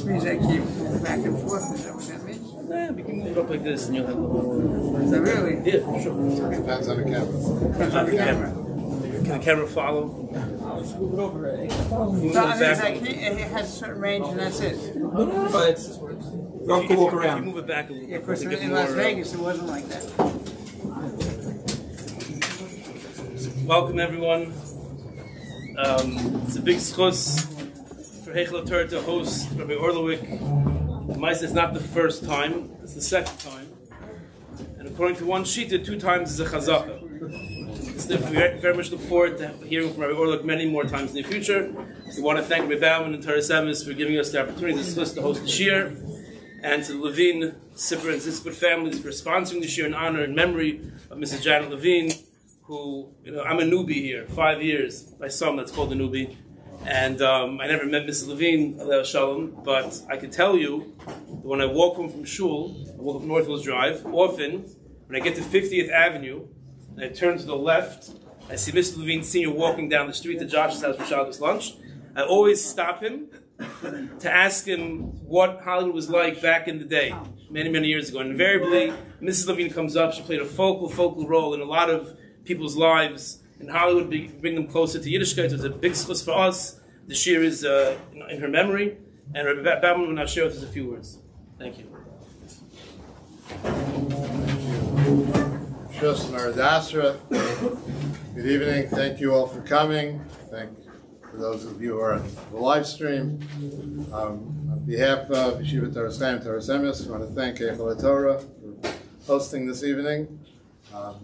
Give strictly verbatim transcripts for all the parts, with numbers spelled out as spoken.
This means I keep moving back and forth. Is that what that means? Yeah, we can move it up like this and you'll have the whole... Is that really? Yeah, sure. Depends on the camera. Depends on the camera. Can the camera follow? Let's move it over. No, I mean, it's like, it has a certain range and that's it. But it's go If to you- walk if around. you move it back a little Yeah, bit, because to in get in Las more, uh, Vegas it wasn't like that. Welcome everyone. Um, it's a big schus for Heichel Torah to host Rabbi Orlowik. Mice is not the first time; it's the second time. And according to one shita, two times is a chazaka. So we very much look forward to hearing from Rabbi Orlowik many more times in the future. We want to thank Rabbi Bauman and Torah Semis for giving us the opportunity to schus to host the shir, and to the Levine, Sipper, and Zispert families for sponsoring the shir in honor and memory of Missus Janet Levine. Who, you know, I'm a newbie here, five years, by some that's called a newbie, and um, I never met Missus Levine, Aleh Shalom, but I can tell you that when I walk home from shul, I walk up North Hills Drive, often, when I get to fiftieth Avenue, and I turn to the left, I see Mister Levine Senior walking down the street to Josh's house for Shabbos lunch. I always stop him to ask him what Hollywood was like back in the day, many, many years ago. And invariably, Missus Levine comes up, she played a focal, focal role in a lot of people's lives in Hollywood, bring them closer to Yiddishkeit. It's a big schus for us. The shir is uh, in, in her memory, and Rabbi Bauman will now share with us a few words. Thank you. Shus Maradasra. Good evening. Thank you all for coming. Thank for those of you who are on the live stream. Um, on behalf of Yeshiva Torah Chaim Torah Semis, I want to thank Heichel Torah for hosting this evening. Um,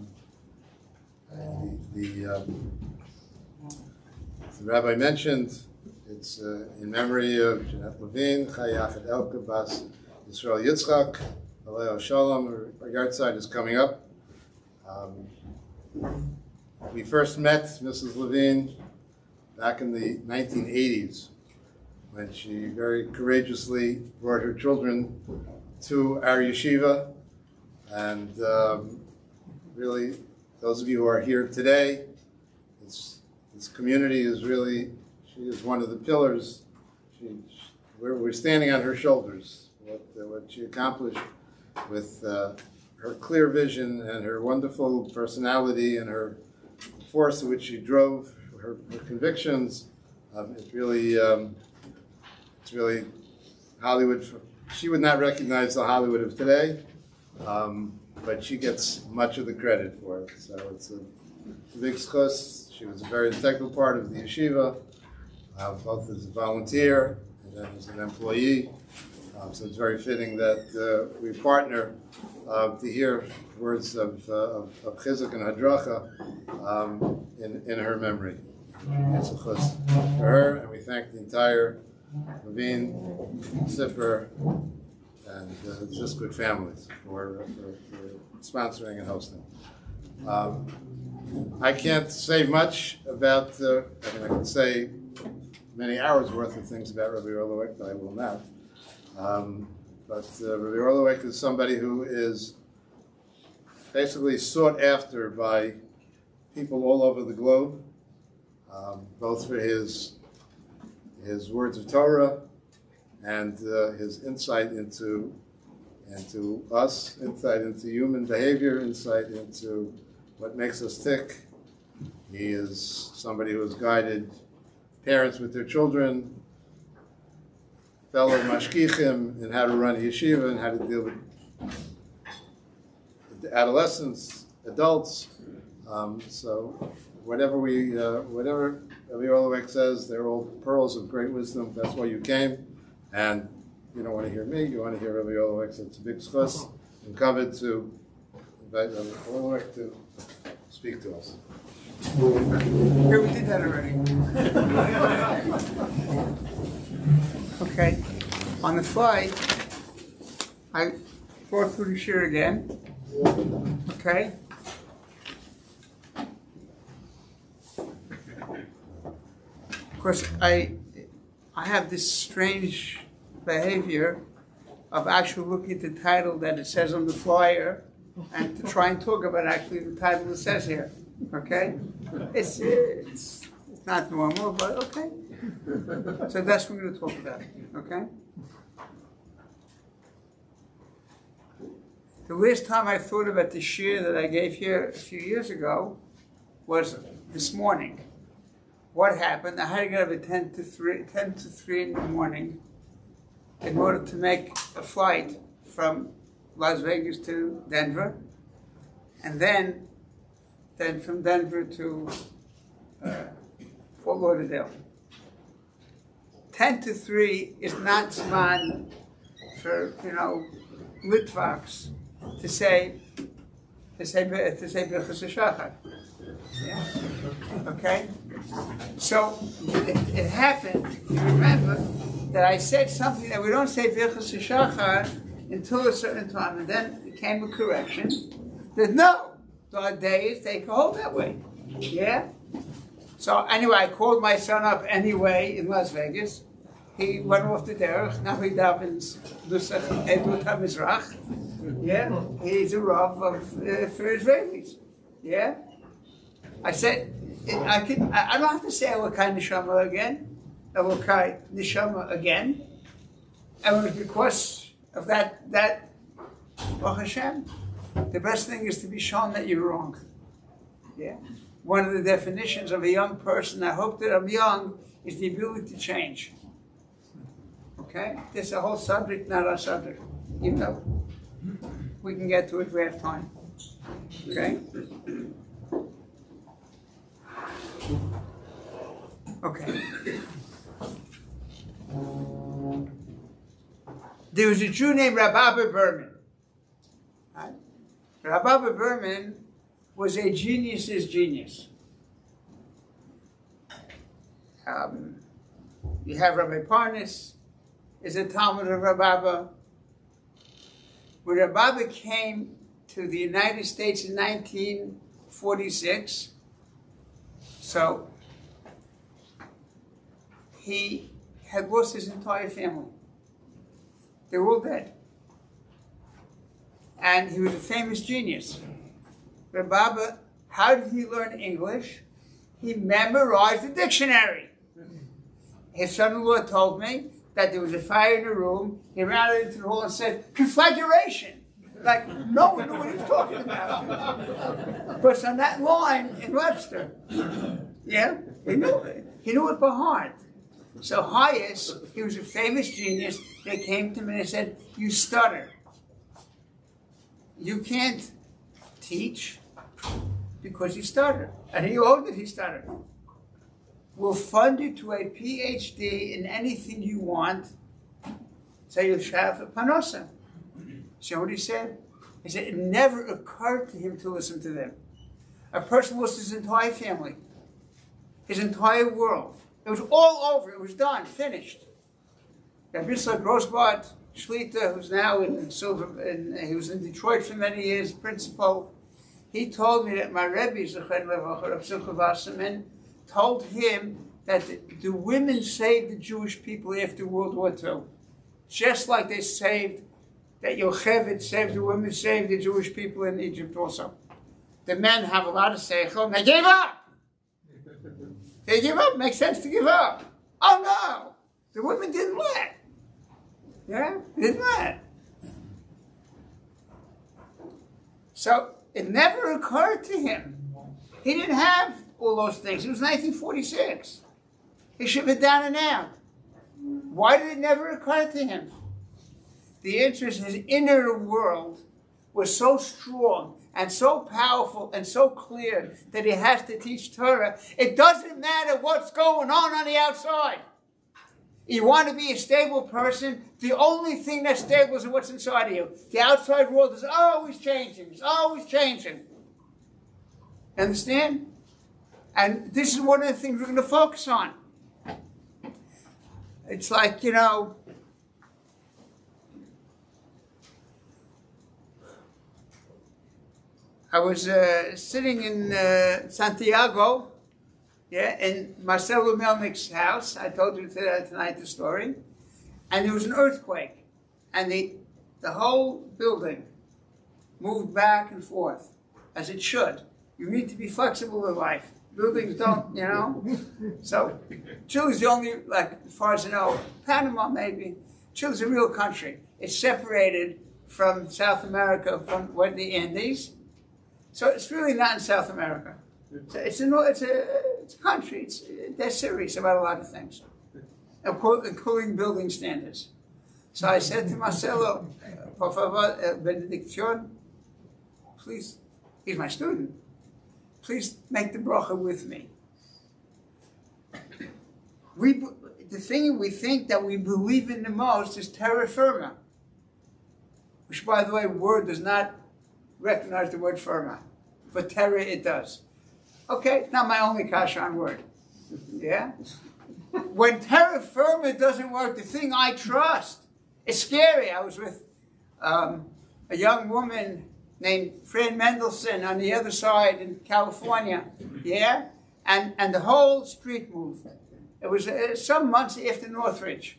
The, the, um, as the rabbi mentioned, it's uh, in memory of Janet Levine, Chayachet Elke Bas Yisrael Yitzchak, Aleh Shalom. Our yard side is coming up. Um, we first met Missus Levine back in the nineteen eighties when she very courageously brought her children to our yeshiva, and um, really, those of you who are here today, this, this community is really, she is one of the pillars. She, we're, we're standing on her shoulders. What, uh, what she accomplished with uh, her clear vision and her wonderful personality and her force in which she drove, her, her convictions, um, it's really, um, it's really Hollywood. For, she would not recognize the Hollywood of today. Um, but she gets much of the credit for it. So it's a, a big schus. She was a very integral part of the yeshiva, uh, both as a volunteer and then as an employee. Um, so it's very fitting that uh, we partner uh, to hear words of, uh, of, of chizuk and hadracha um, in, in her memory. It's a schus for her, and we thank the entire Levine, Sipper, and uh, Zispert families for, for, for sponsoring and hosting. Um, I can't say much about, uh, I mean, I can say many hours worth of things about Rabbi Orlowik, but I will not. Um, but uh, Rabbi Orlowik is somebody who is basically sought after by people all over the globe, um, both for his, his words of Torah, and uh, his insight into into us, insight into human behavior, insight into what makes us tick. He is somebody who has guided parents with their children, fellow mashkichim in how to run a yeshiva and how to deal with adolescents, adults. Um, so whatever we, uh, whatever Rabbi Orlowik says, they're all pearls of great wisdom. That's why you came. And you don't want to hear me, you want to hear Rabbi Orlowik, so it's a big schus and covered to invite Rabbi Orlowik to speak to us. Yeah, we did that already. Okay. On the fly, I fought through the shir again. Okay. Of course, I I have this strange behavior of actually looking at the title that it says on the flyer and to try and talk about actually the title that says here. Okay? It's, it's, it's not normal, but okay. So that's what we're going to talk about. Okay? The last time I thought about the shir that I gave here a few years ago was this morning. What happened? I had to get up at ten to three, ten to three in the morning in order to make a flight from Las Vegas to Denver, and then, then from Denver to uh, Fort Lauderdale. ten to three is not zman for, you know, Litvaks to say, to say, to say Birchas HaShachar. Yeah. Okay? So, it, it happened, you remember, that I said something that we don't say Birchas HaShachar until a certain time, and then it came a correction that no, there are days they can hold that way. Yeah? So anyway, I called my son up anyway in Las Vegas. He went off the derech. Now he davens Nusach Edut HaMizrach. Yeah? He's a Rav of, uh, for Israelis. Yeah? I said, I can. I don't have to say Elokai Neshama again. Elokai Neshama again. And it was because of that, that, Baruch Hashem, the best thing is to be shown that you're wrong. Yeah? One of the definitions of a young person, I hope that I'm young, is the ability to change. Okay? This is a whole subject, not our subject. You know? We can get to it if we have time. Okay? Okay. There was a Jew named Rabbi Berman. Right? Rabbi Berman was a genius's genius. Um, you have Rabbi Parnas, is a Talmud of Rabbi. When Rabbi came to the United States in nineteen forty-six, so he had lost his entire family. They were all dead. And he was a famous genius. Rabbi, how did he learn English? He memorized the dictionary. His son-in-law told me that there was a fire in the room. He ran out into the hall and said, conflagration. Like, no one knew what he was talking about. But on that line in Webster, yeah, he knew it. He knew it by heart. So Hayes, he was a famous genius. They came to me and they said, you stutter. You can't teach because you stutter. And he owed it, he stuttered. We'll fund you to a P H D in anything you want. So you'll have a panosa. See what he said? He said it never occurred to him to listen to them. A person lost his entire family, his entire world. It was all over. It was done, finished. Rabbi Yitzchak Grossbart Shlita, who's now in Silver, in, he was in Detroit for many years, principal. He told me that my Rebbe, Zechon Levacha, Rav Simcha Wasserman, told him that the, the women saved the Jewish people after World War Two, just like they saved, that Yocheved saved the women, saved the Jewish people in Egypt also. The men have a lot of seichel, and they gave up. They give up. Makes sense to give up. Oh no, the women didn't let. Yeah, didn't let. So it never occurred to him. He didn't have all those things. It was nineteen forty-six. He should have been down and out. Why did it never occur to him? The answer is his inner world was so strong and so powerful and so clear that he has to teach Torah. It doesn't matter what's going on on the outside. You want to be a stable person, the only thing that's stable is what's inside of you. The outside world is always changing. It's always changing. Understand? And this is one of the things we're going to focus on. It's like, you know, I was uh, sitting in uh, Santiago, yeah, in Marcelo Melnick's house. I told you tonight the story. And there was an earthquake. And the, the whole building moved back and forth, as it should. You need to be flexible in life. Buildings don't, you know. So Chile's the only, like, as far as I know, Panama maybe. Chile's a real country. It's separated from South America, from what, the Andes. So it's really not in South America. So it's, a, it's, a, it's a country. It's, they're serious about a lot of things, including building standards. So I said to Marcelo, por favor, benediction, please, he's my student, please make the bracha with me. We, the thing we think that we believe in the most is terra firma, which, by the way, word does not recognize the word firma, but terra it does. Okay, it's not my only kasha on word. Yeah? When terra firma doesn't work, the thing I trust, it's scary. I was with um, a young woman named Fran Mendelssohn on the other side in California, yeah? And, and the whole street moved. It was uh, some months after Northridge.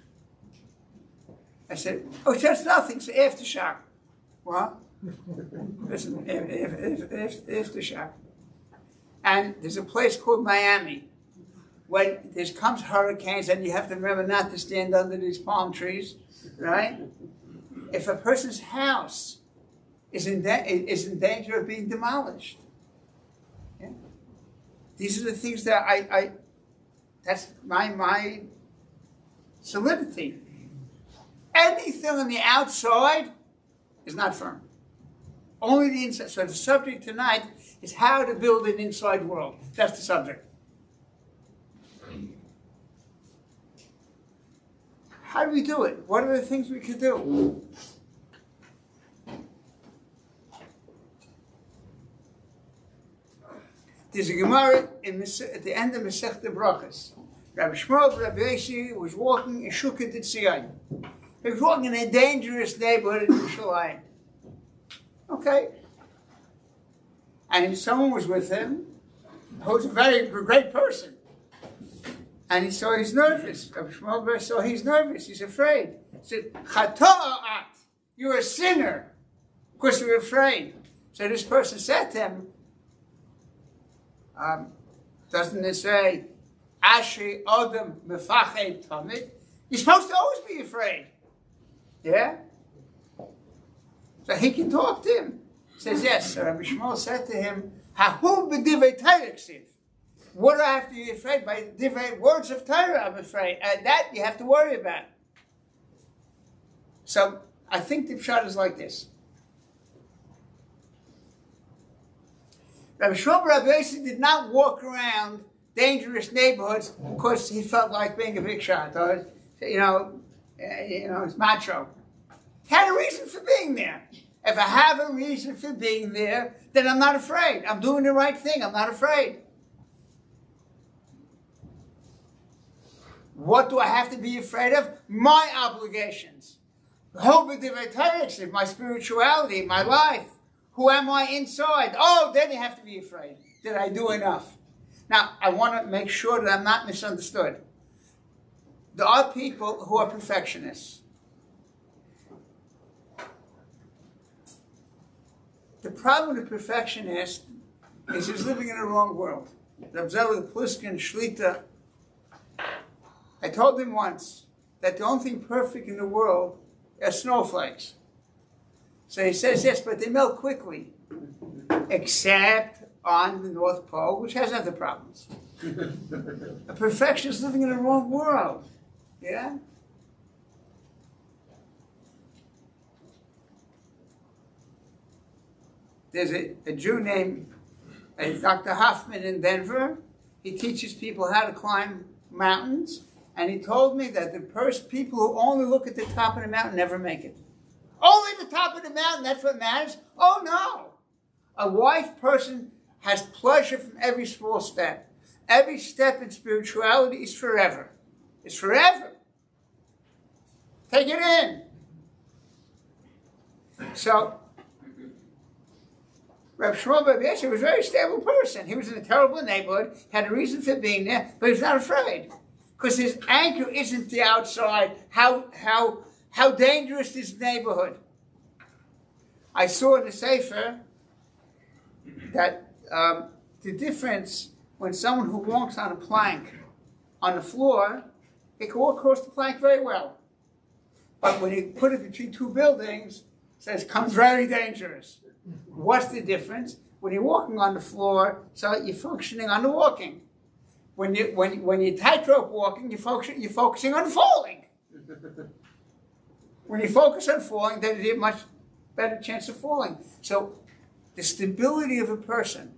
I said, oh, just nothing, it's aftershock. What? Listen, if, if, if, if, aftershock. And there's a place called Miami. When there comes hurricanes, and you have to remember not to stand under these palm trees, right? If a person's house is in, is in danger of being demolished. Yeah? These are the things that I, I that's my, my solidity. Anything on the outside is not firm. Only the inside. So the subject tonight is how to build an inside world. That's the subject. How do we do it? What are the things we could do? There's a Gemara in, at the end of Masechta Brachos. Rabbi Shmuel Rabbi Yosi was walking in Shukah Tzion. He was walking in a dangerous neighborhood in Yerushalayim. Okay. And someone was with him who was a very great person. And he saw he's nervous. Rabbi Shmuel saw he's nervous. He's afraid. He said, Chata'at, you're a sinner. Of course, you're afraid. So this person said to him, um, doesn't it say, Asher Adam Mefached Tamid? You're supposed to always be afraid. Yeah? So he can talk to him. He says, yes. So Rabbi Shmuel said to him, Hahu b'divrei Torah ksiv. What do I have to be afraid? By different words of Torah, I'm afraid. And that you have to worry about. So I think the pshat is like this. Rabbi Shmuel Rabbi Yosi did not walk around dangerous neighborhoods because he felt like being a big shot, or, you know, uh, you know, it's macho. He had a reason for being there. If I have a reason for being there, then I'm not afraid. I'm doing the right thing. I'm not afraid. What do I have to be afraid of? My obligations. My spirituality, my life. Who am I inside? Oh, then you have to be afraid. Did I do enough? Now, I want to make sure that I'm not misunderstood. There are people who are perfectionists. The problem with a perfectionist is he's living in the wrong world. Reb Zelig Pliskin Shlita, I told him once that the only thing perfect in the world are snowflakes. So he says, yes, but they melt quickly, except on the North Pole, which has other problems. A perfectionist is living in the wrong world. Yeah? There's a, a Jew named uh, Doctor Hoffman in Denver. He teaches people how to climb mountains. And he told me that the first people who only look at the top of the mountain never make it. Only the top of the mountain, that's what matters? Oh, no. A wise person has pleasure from every small step. Every step in spirituality is forever. It's forever. Take it in. So, Reb Shmuel Bar Yosi was a very stable person. He was in a terrible neighborhood, had a reason for being there, but he was not afraid. Because his anchor isn't the outside, how, how, how dangerous this neighborhood. I saw in the Sefer that um, the difference when someone who walks on a plank on the floor, they can walk across the plank very well. But when you put it between two buildings, says, comes very dangerous. What's the difference? When you're walking on the floor, so you're functioning on the walking. When you when when you're tightrope walking, you function you're focusing on falling. When you focus on falling, then you have a much better chance of falling. So the stability of a person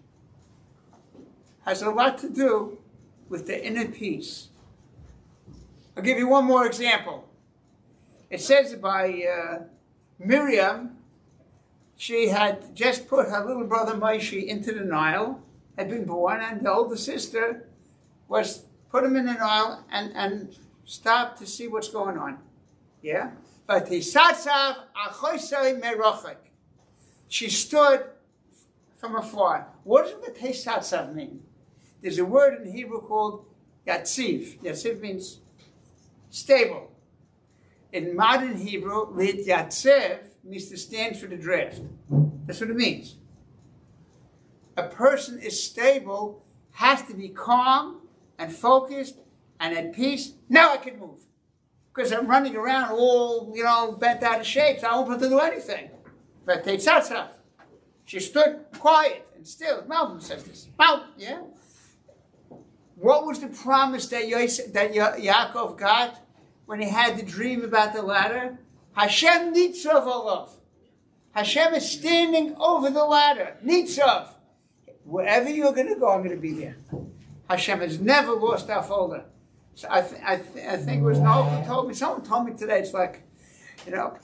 has a lot to do with the inner peace. I'll give you one more example. It says by uh, Miriam, she had just put her little brother Moshe into the Nile, had been born, and the older sister was put him in the Nile and, and stopped to see what's going on. Yeah? But he satsav achoisei merochek. She stood from afar. What does the tesatsav mean? There's a word in Hebrew called yatziv. Yatziv means stable. In modern Hebrew, lit yatzev means to stand for the draft. That's what it means. A person is stable, has to be calm and focused and at peace. Now I can move. Because I'm running around all, you know, bent out of shape, so I won't be able to do anything. But Tetzatzav, she stood quiet and still. Malcolm says this. Malcolm, yeah? What was the promise that, Yosef, that Ya- Yaakov got when he had the dream about the ladder? Hashem Nitzov Olav. Hashem is standing over the ladder. Nitzov. Wherever you're going to go, I'm going to be there. Hashem has never lost our folder. So I, th- I, th- I think it was Noel who told me, someone told me today, it's like, you know,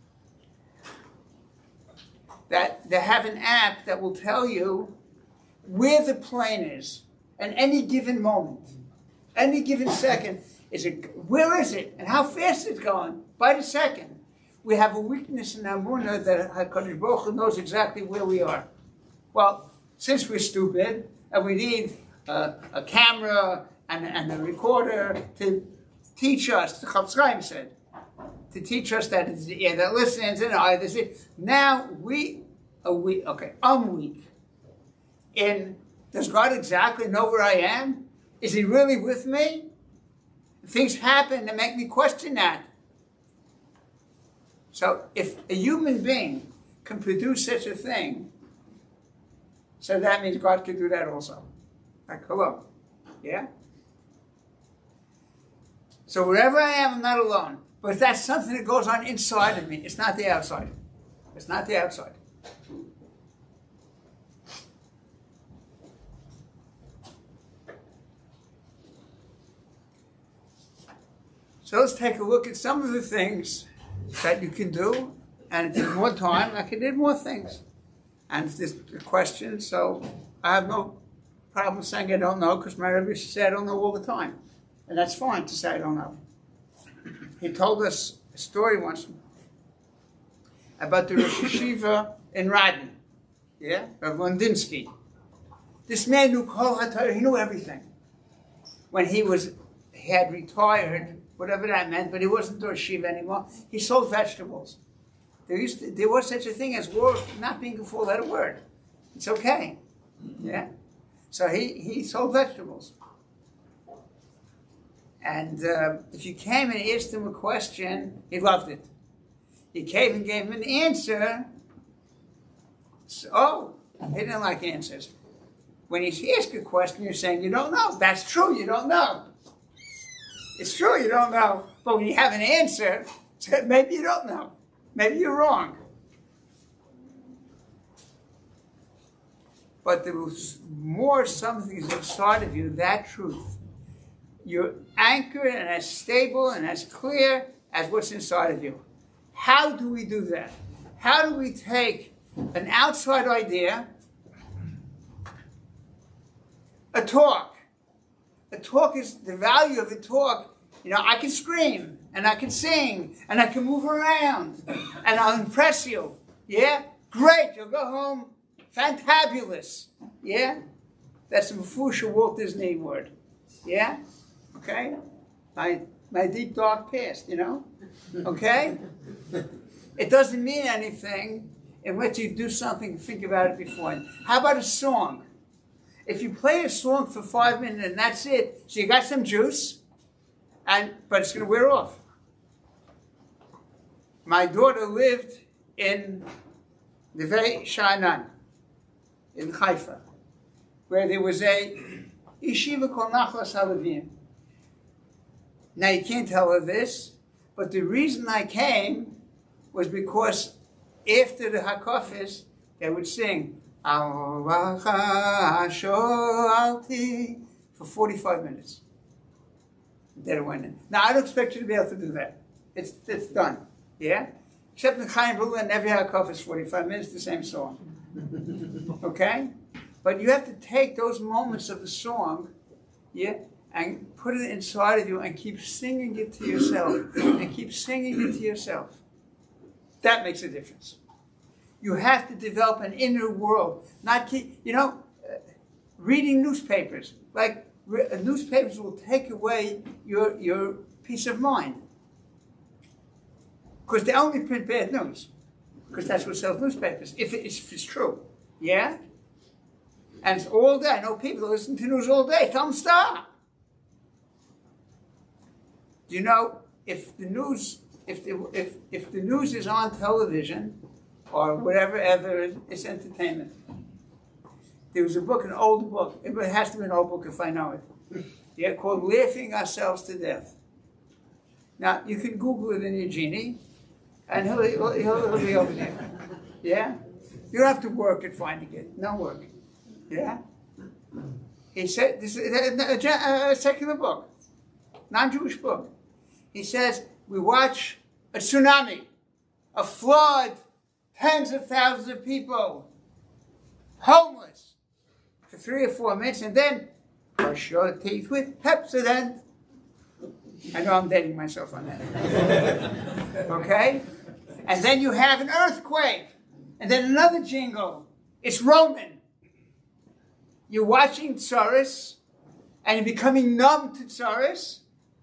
that they have an app that will tell you where the plane is at any given moment, any given second. Is it, where is it? And how fast it's going by the second. We have a weakness in our Munah that HaKadosh Baruch Hu knows exactly where we are. Well, since we're stupid and we need uh, a camera and, and a recorder to teach us, the Chafetz Chaim said, to teach us that it's the ear that listens and the eye that sees. Now we, a week, okay, I'm weak. In, does God exactly know where I am? Is He really with me? Things happen that make me question that. So if a human being can produce such a thing, so that means God can do that also. Like, hello. Yeah? So wherever I am, I'm not alone. But that's something that goes on inside of me. It's not the outside. It's not the outside. So let's take a look at some of the things that you can do. And if there's more time, I can do more things. And if there's a question, so I have no problem saying I don't know, because my Rebbe used to say I don't know all the time. And that's fine to say I don't know. He told us a story once about the Rosh Yeshiva in Radin. Yeah? Rav Londinsky. This man knew Kol HaTorah, he knew everything. When he was, he had retired, whatever that meant, but he wasn't a Rosh Yeshiva anymore, he sold vegetables. There used to, there was such a thing as war not being a four-letter word. It's okay. Yeah? So he, he sold vegetables. And uh, if you came and asked him a question, he loved it. You came and gave him an answer. So, oh, he didn't like answers. When you ask a question, you're saying you don't know. That's true, you don't know. It's true, you don't know. But when you have an answer, maybe you don't know. Maybe you're wrong. But there was more something inside of you, that truth. You're anchored and as stable and as clear as what's inside of you. How do we do that? How do we take an outside idea, a talk? A talk is the value of a talk. You know, I can scream and I can sing and I can move around and I'll impress you. Yeah? Great, you'll go home fantabulous. Yeah? That's a Mefusha Walt Disney word. Yeah? Okay? My, my deep dark past, you know? Okay? It doesn't mean anything unless you do something and think about it before. How about a song? If you play a song for five minutes and that's it, so you got some juice, and but it's going to wear off. My daughter lived in Neve Sha'anan in Haifa, where there was a yeshiva called Nachlas Halavim. Now you can't tell her this, but the reason I came was because after the Hakafis, they would sing for forty-five minutes. Then it went in. Now I don't expect you to be able to do that. It's it's done. Yeah? Except in Chaim Brula and every Hakaf is forty-five minutes, the same song. Okay? But you have to take those moments of the song, yeah, and put it inside of you and keep singing it to yourself. And keep singing it to yourself. That makes a difference. You have to develop an inner world. Not keep, you know, uh, reading newspapers. Like, re- uh, newspapers will take away your, your peace of mind. Because they only print bad news. Because that's what sells newspapers, if, it, if it's true. Yeah? And it's all day. I know people that listen to news all day. Tell them stop. Do you know, if the news, if the, if, if the news is on television, or whatever other, it's entertainment. There was a book, an old book, it has to be an old book if I know it, yeah, called Laughing Ourselves to Death. Now, you can Google it in your genie, and he'll, he'll, he'll be over there. Yeah? You don't have to work at finding it. No work. Yeah? He said, this is a, a, a secular book, non-Jewish book. He says, we watch a tsunami, a flood, tens of thousands of people, homeless, for three or four minutes, and then brush your teeth with Pepsodent. I know I'm dating myself on that. Okay? And then you have an earthquake, and then another jingle. It's Roman. You're watching Tsaris, and you're becoming numb to Tsaris.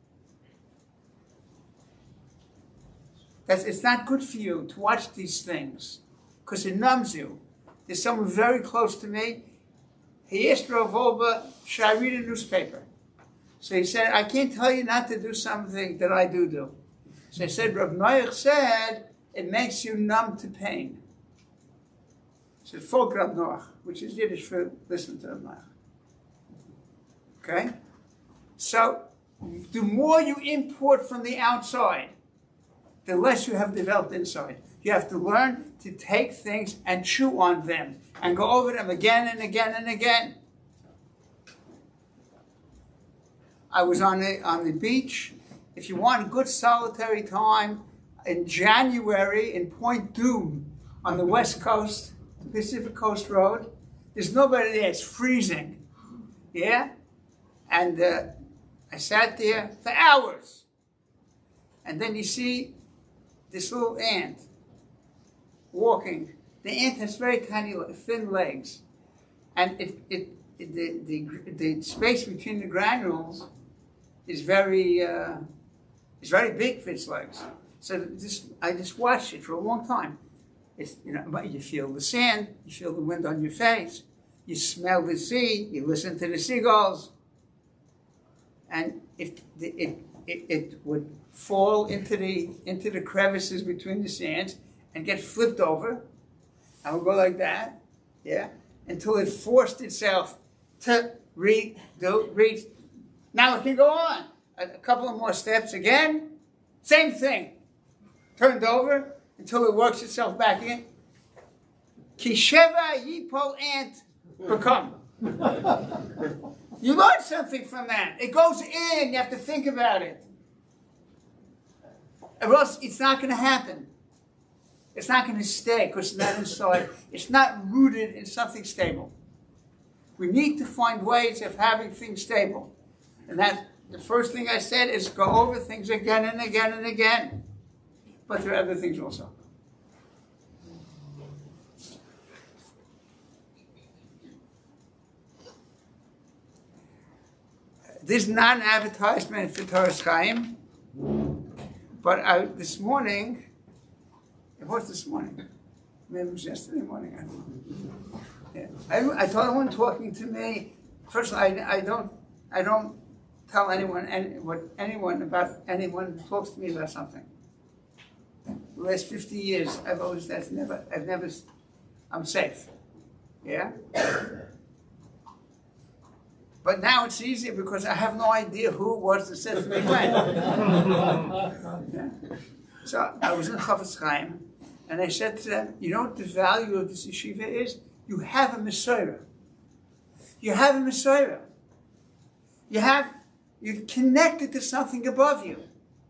That's, it's not good for you to watch these things, because it numbs you. There's someone very close to me. He asked Rav Wolbe, should I read a newspaper? So he said, I can't tell you not to do something that I do do. So I said, Rav Noach said, it makes you numb to pain. I said, Folk Rav Noach, which is Yiddish for listen to Rav Noach. Okay? So, the more you import from the outside, the less you have developed inside. You have to learn to take things and chew on them and go over them again and again and again. I was on the, on the beach. If you want a good solitary time, in January in Point Doom on the west coast, Pacific Coast Road, there's nobody there. It's freezing. Yeah? And uh, I sat there for hours. And then you see this little ant walking. The ant has very tiny, thin legs. And it, it, it, the, the, the space between the granules is very, uh, is very big for its legs. So just, I just watched it for a long time. It's, you know, you feel the sand, you feel the wind on your face, you smell the sea, you listen to the seagulls. And if the, it, it, it would fall into the into the crevices between the sands and get flipped over. I would go like that, yeah, until it forced itself to re do reach. Now it can go on. A, a couple of more steps again, same thing. Turned over until it works itself back in. Kisheva yipol ant become. You learn something from that. It goes in. You have to think about it. Or else it's not going to happen. It's not going to stay because it's not inside. It's not rooted in something stable. We need to find ways of having things stable. And that the first thing I said is go over things again and again and again. But there are other things also. This is not an advertisement for Torah Chaim, but I, this morning, it was this morning, maybe it was yesterday morning, I don't know. Yeah. I, I told everyone talking to me, first I, I don't I don't tell anyone any, what anyone about anyone who talks to me about something. the last fifty years, I've always, that's never, I've never, I'm safe. Yeah? But now it's easier because I have no idea who it was that said to me when. Yeah? So I was in Chafetz Chaim, and I said to them, you know what the value of this yeshiva is? You have a Messiah. You have a Messiah. You have, you're connected to something above you.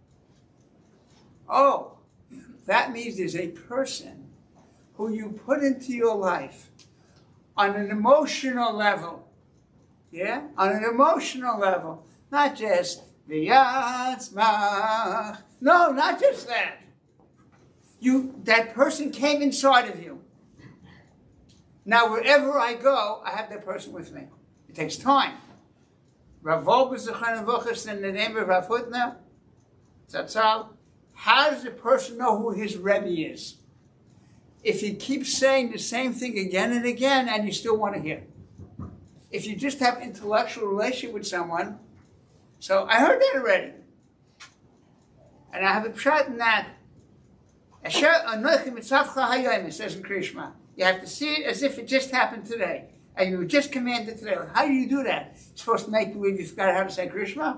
Oh, that means there's a person who you put into your life on an emotional level. Yeah? On an emotional level. Not just v'yatzmach. No, not just that. You, that person came inside of you. Now, wherever I go, I have that person with me. It takes time. Rav Wolbe Zechron Vuchas, in the name of Rav Hutner, Zatzal, how does a person know who his Rebbe is? If he keeps saying the same thing again and again and you still want to hear. If you just have intellectual relationship with someone, so I heard that already. And I have a pshat in that. It says in Krishma. You have to see it as if it just happened today. And you were just commanded today. How do you do that? You're supposed to make believe you forgot how to say Krishma?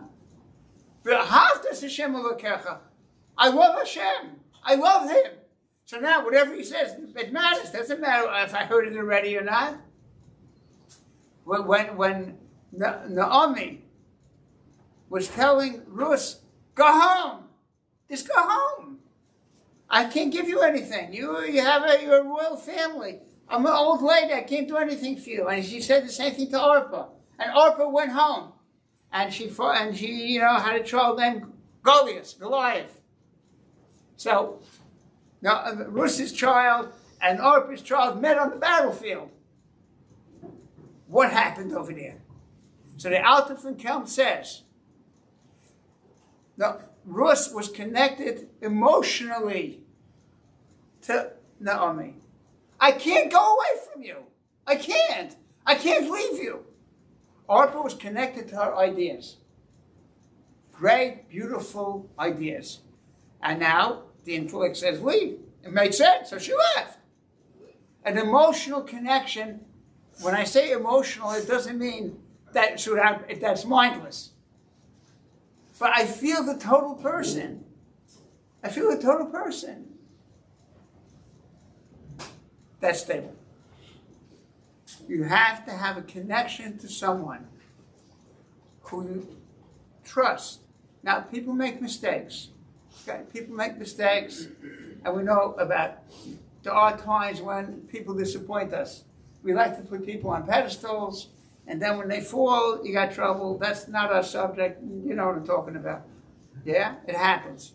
I love Hashem. I love Him. So now whatever He says, it matters. Doesn't matter if I heard it already or not. When, when, when Naomi was telling Ruth, go home. Just go home. I can't give you anything. You, you have a, you're a royal family. I'm an old lady. I can't do anything for you. And she said the same thing to Orpah. And Orpah went home. And she, fought, and she you know, had a child named Goliath, Goliath. So, now Ruth's child and Orpah's child met on the battlefield. What happened over there? So the Alter von Kelm says, now, Ruth was connected emotionally to Naomi. I can't go away from you. I can't. I can't leave you. Orpah was connected to her ideas. Great, beautiful ideas. And now the intellect says leave. It made sense, so she left. An emotional connection, when I say emotional, it doesn't mean that so that, that's mindless. But I feel the total person. I feel the total person. That's stable. You have to have a connection to someone who you trust. Now, people make mistakes. Okay? People make mistakes, and we know about there are times when people disappoint us. We like to put people on pedestals, and then when they fall, you got trouble. That's not our subject. You know what I'm talking about. Yeah? It happens.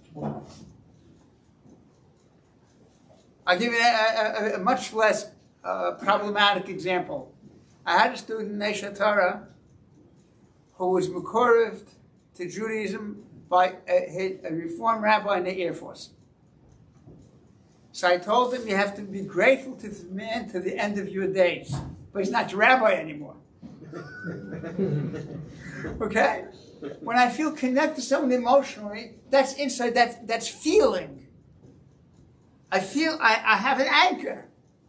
I'll give you a, a, a much less uh, problematic example. I had a student, Nesha Tara, who was Mekorived to Judaism by a, a reform rabbi in the Air Force. So I told him you have to be grateful to the man to the end of your days. But he's not your rabbi anymore. Okay? When I feel connected to someone emotionally, that's inside, that's, that's feeling. I feel I, I have an anchor.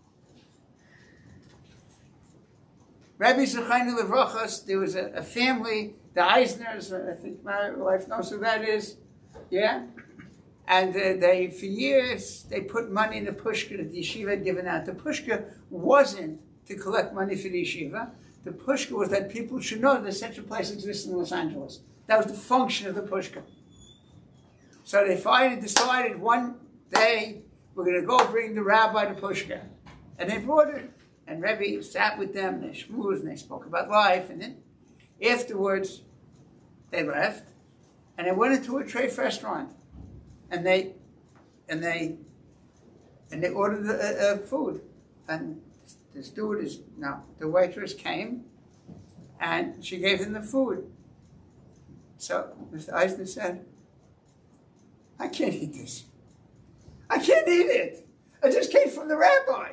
Rabbi Zechron Levrachos, there was a, a family, the Eisners, I think my wife knows who that is, yeah? And uh, they, for years, they put money in the pushka that the yeshiva had given out. The pushka wasn't to collect money for the yeshiva. The pushka was that people should know that such a place exists in Los Angeles. That was the function of the pushka. So they finally decided one day, we're going to go bring the rabbi the pushka. And they brought it. And Rebbe sat with them, and they schmoozed, and they spoke about life. And then afterwards, they left. And they went into a treif restaurant. And they, and they, and they ordered uh, uh, food. And the stewardess, no, the waitress came, and she gave them the food. So Mister Eisner said, I can't eat this. I can't eat it. It just came from the rabbi.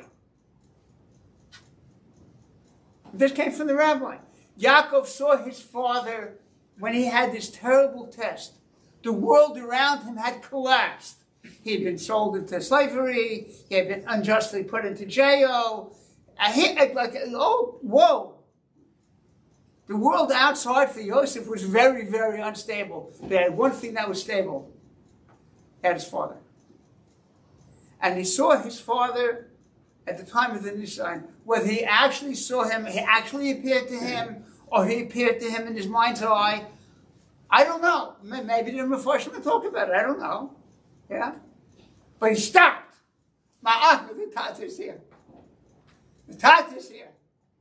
It just came from the rabbi. Yaakov saw his father when he had this terrible test. The world around him had collapsed. He had been sold into slavery. He had been unjustly put into jail. I hit like, oh, whoa. The world outside for Yosef was very, very unstable. They had one thing that was stable. He had his father. And he saw his father at the time of the Nisan. Whether he actually saw him, he actually appeared to him, or he appeared to him in his mind's eye, I don't know. Maybe the Mephoshim talk about it. I don't know. Yeah? But he stopped. My uncle, the Tat is here. The Tat is here.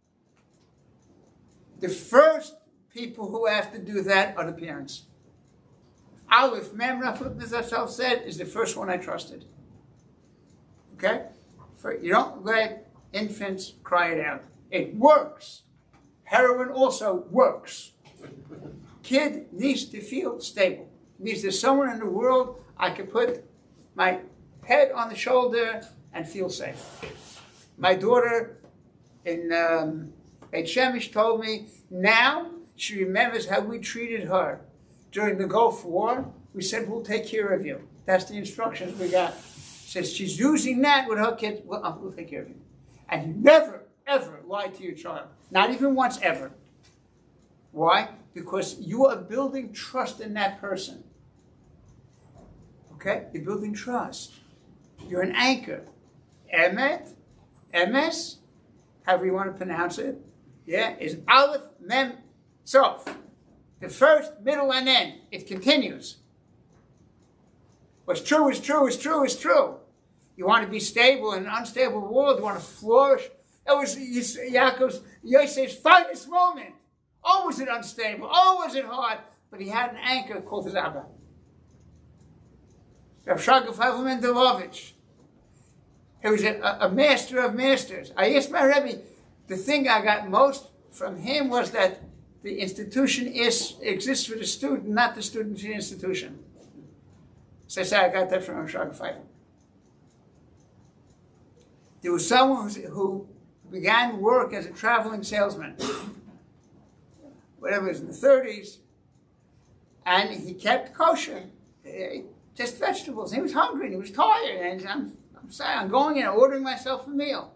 The first people who have to do that are the parents. Aleph, Mem, Rafut, Nizar said, is the first one I trusted. Okay? For, you don't let infants cry it out. It works. Heroin also works. Kid needs to feel stable. Needs there's someone in the world I can put my head on the shoulder and feel safe. My daughter in um, Beit Shemesh told me now she remembers how we treated her during the Gulf War. We said, we'll take care of you. That's the instructions we got. Says she's using that with her kids. Well, uh, we'll take care of you. And you never, ever lie to your child. Not even once, ever. Why? Because you are building trust in that person. Okay? You're building trust. You're an anchor. Emet, Emes, however you want to pronounce it, yeah, is Aleph, Mem, Sof. The first, middle, and end. It continues. What's true is true is true is true. You want to be stable in an unstable world. You want to flourish. That was Yaakov's, Yosef's finest moment. Oh, was it unstable. Oh, was it hard. But he had an anchor called his Abba. Rav Shagaf Havel Mendelovich. He was a, a master of masters. I asked my Rebbe, the thing I got most from him was that the institution is exists for the student, not the student for the institution. So I said, I got that from Rav Shagaf Havel. There was someone who began work as a traveling salesman, whatever it was in the thirties, and he kept kosher, just vegetables. He was hungry, and he was tired, and I'm, I'm sorry, I'm going in and ordering myself a meal.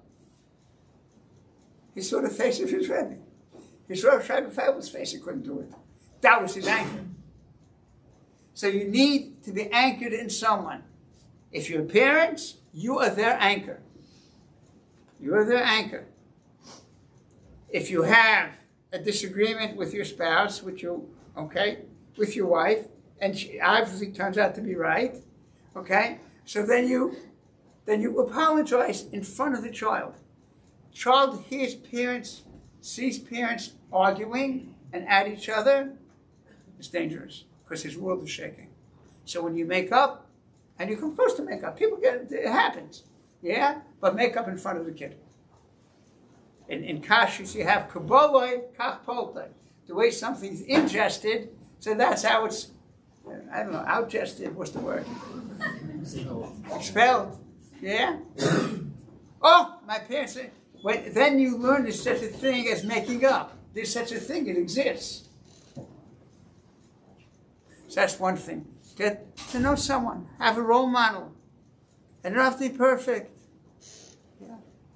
He saw the face of his Rebbe. He saw Shagaf Havel's face, he couldn't do it. That was his anchor. So you need to be anchored in someone. If you're parents, you are their anchor. You're their anchor. If you have a disagreement with your spouse, with your, okay, with your wife, and she obviously turns out to be right, okay, so then you, then you apologize in front of the child. Child hears parents, sees parents arguing and at each other, it's dangerous because his world is shaking. So when you make up, and you're supposed to make up, people get it, it happens, yeah, but make up in front of the kid. In, in Kashrus, you have kaboloi, kach poltoi. The way something's ingested, so that's how it's, I don't know, outgested, what's the word? Expelled. Yeah? Oh, my parents said, when, then you learn there's such a thing as making up. There's such a thing, it exists. So that's one thing. Get to know someone, have a role model. And not have to be perfect. Yeah.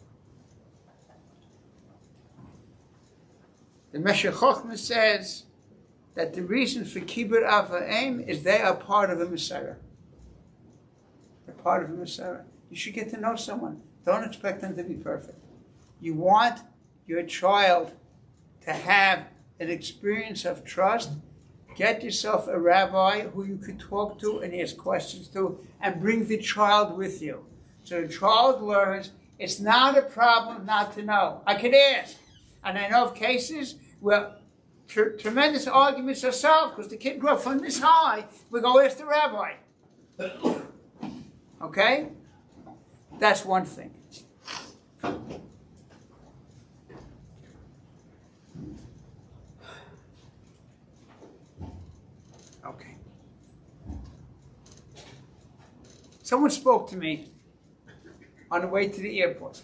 The Meshech Chochmah says that the reason for Kibbur Av V'Em is they are part of a Messiah. They're part of a Messiah. You should get to know someone. Don't expect them to be perfect. You want your child to have an experience of trust. Get yourself a rabbi who you could talk to and ask questions to, and bring the child with you. So the child learns it's not a problem not to know. I could ask. And I know of cases where tr- tremendous arguments are solved because the kid grew up from this high. We go ask the rabbi. Okay? That's one thing. Okay. Someone spoke to me on the way to the airport.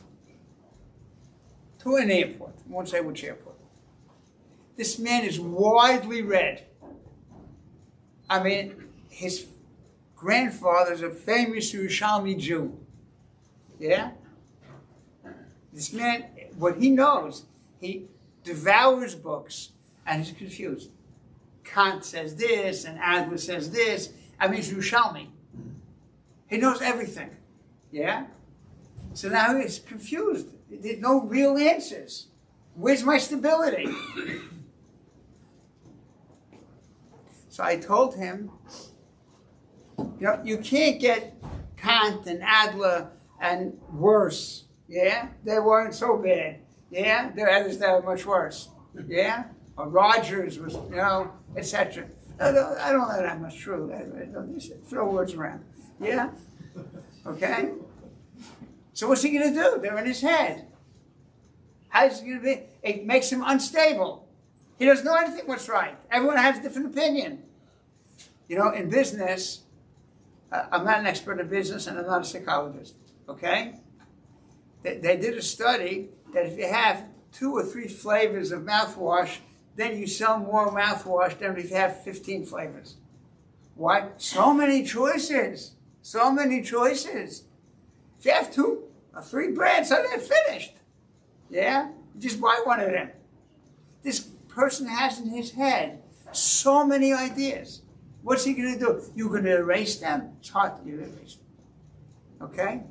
To an airport. I won't say which airport. This man is widely read. I mean, his grandfather is a famous Yerushalmi Jew. Yeah? This man, what he knows, he devours books and he's confused. Kant says this and Adler says this. I mean, it's Yerushalmi. He knows everything. Yeah? So now he's confused. There's no real answers. Where's my stability? So I told him, you know, you can't get Kant and Adler and worse. Yeah? They weren't so bad. Yeah? There are others that are much worse. Yeah? Or Rogers was, you know, et cetera. I don't, I don't know that much true. I don't just throw words around. Yeah? Okay? So what's he going to do? They're in his head. How's he going to be? It makes him unstable. He doesn't know anything what's right. Everyone has a different opinion. You know, in business, uh, I'm not an expert in business and I'm not a psychologist. Okay? They, they did a study that if you have two or three flavors of mouthwash, then you sell more mouthwash than if you have fifteen flavors. Why? So many choices. So many choices. If you have two or three brands, so they're finished. Yeah? You just buy one of them. This person has in his head so many ideas. What's he going to do? You're going to erase them? It's hard to erase them. Okay?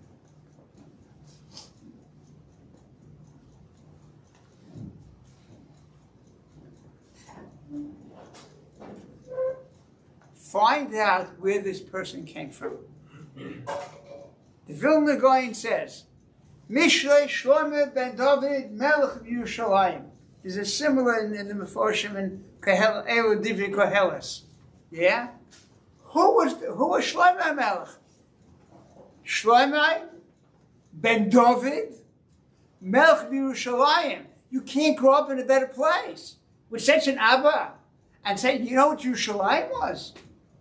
Find out where this person came from. The Vilna Gaon says, Mishlei Shlomo ben David Melech Yerushalayim. There's a similar in, in the Meforshim in Kohel, Elu Divri Koheles. Yeah? Who was who was Shlomo Melech? Shlomo ben David Melech Yerushalayim. You can't grow up in a better place with such an Abba and say, you know what Yerushalayim was?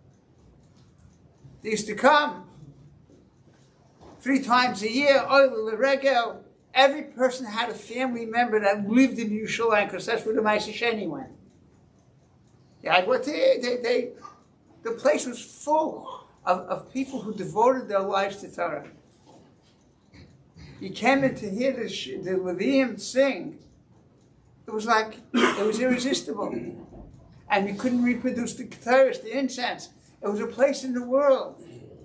They used to come three times a year, Oil Regel. Every person had a family member that lived in Yerushalayim because that's where the Ma'aseh Sheni went. Yeah, what they, they, they, the place was full of, of people who devoted their lives to Torah. You came in to hear the, the Levium sing. It was like, it was irresistible. And you couldn't reproduce the Ketores, the incense. It was a place in the world.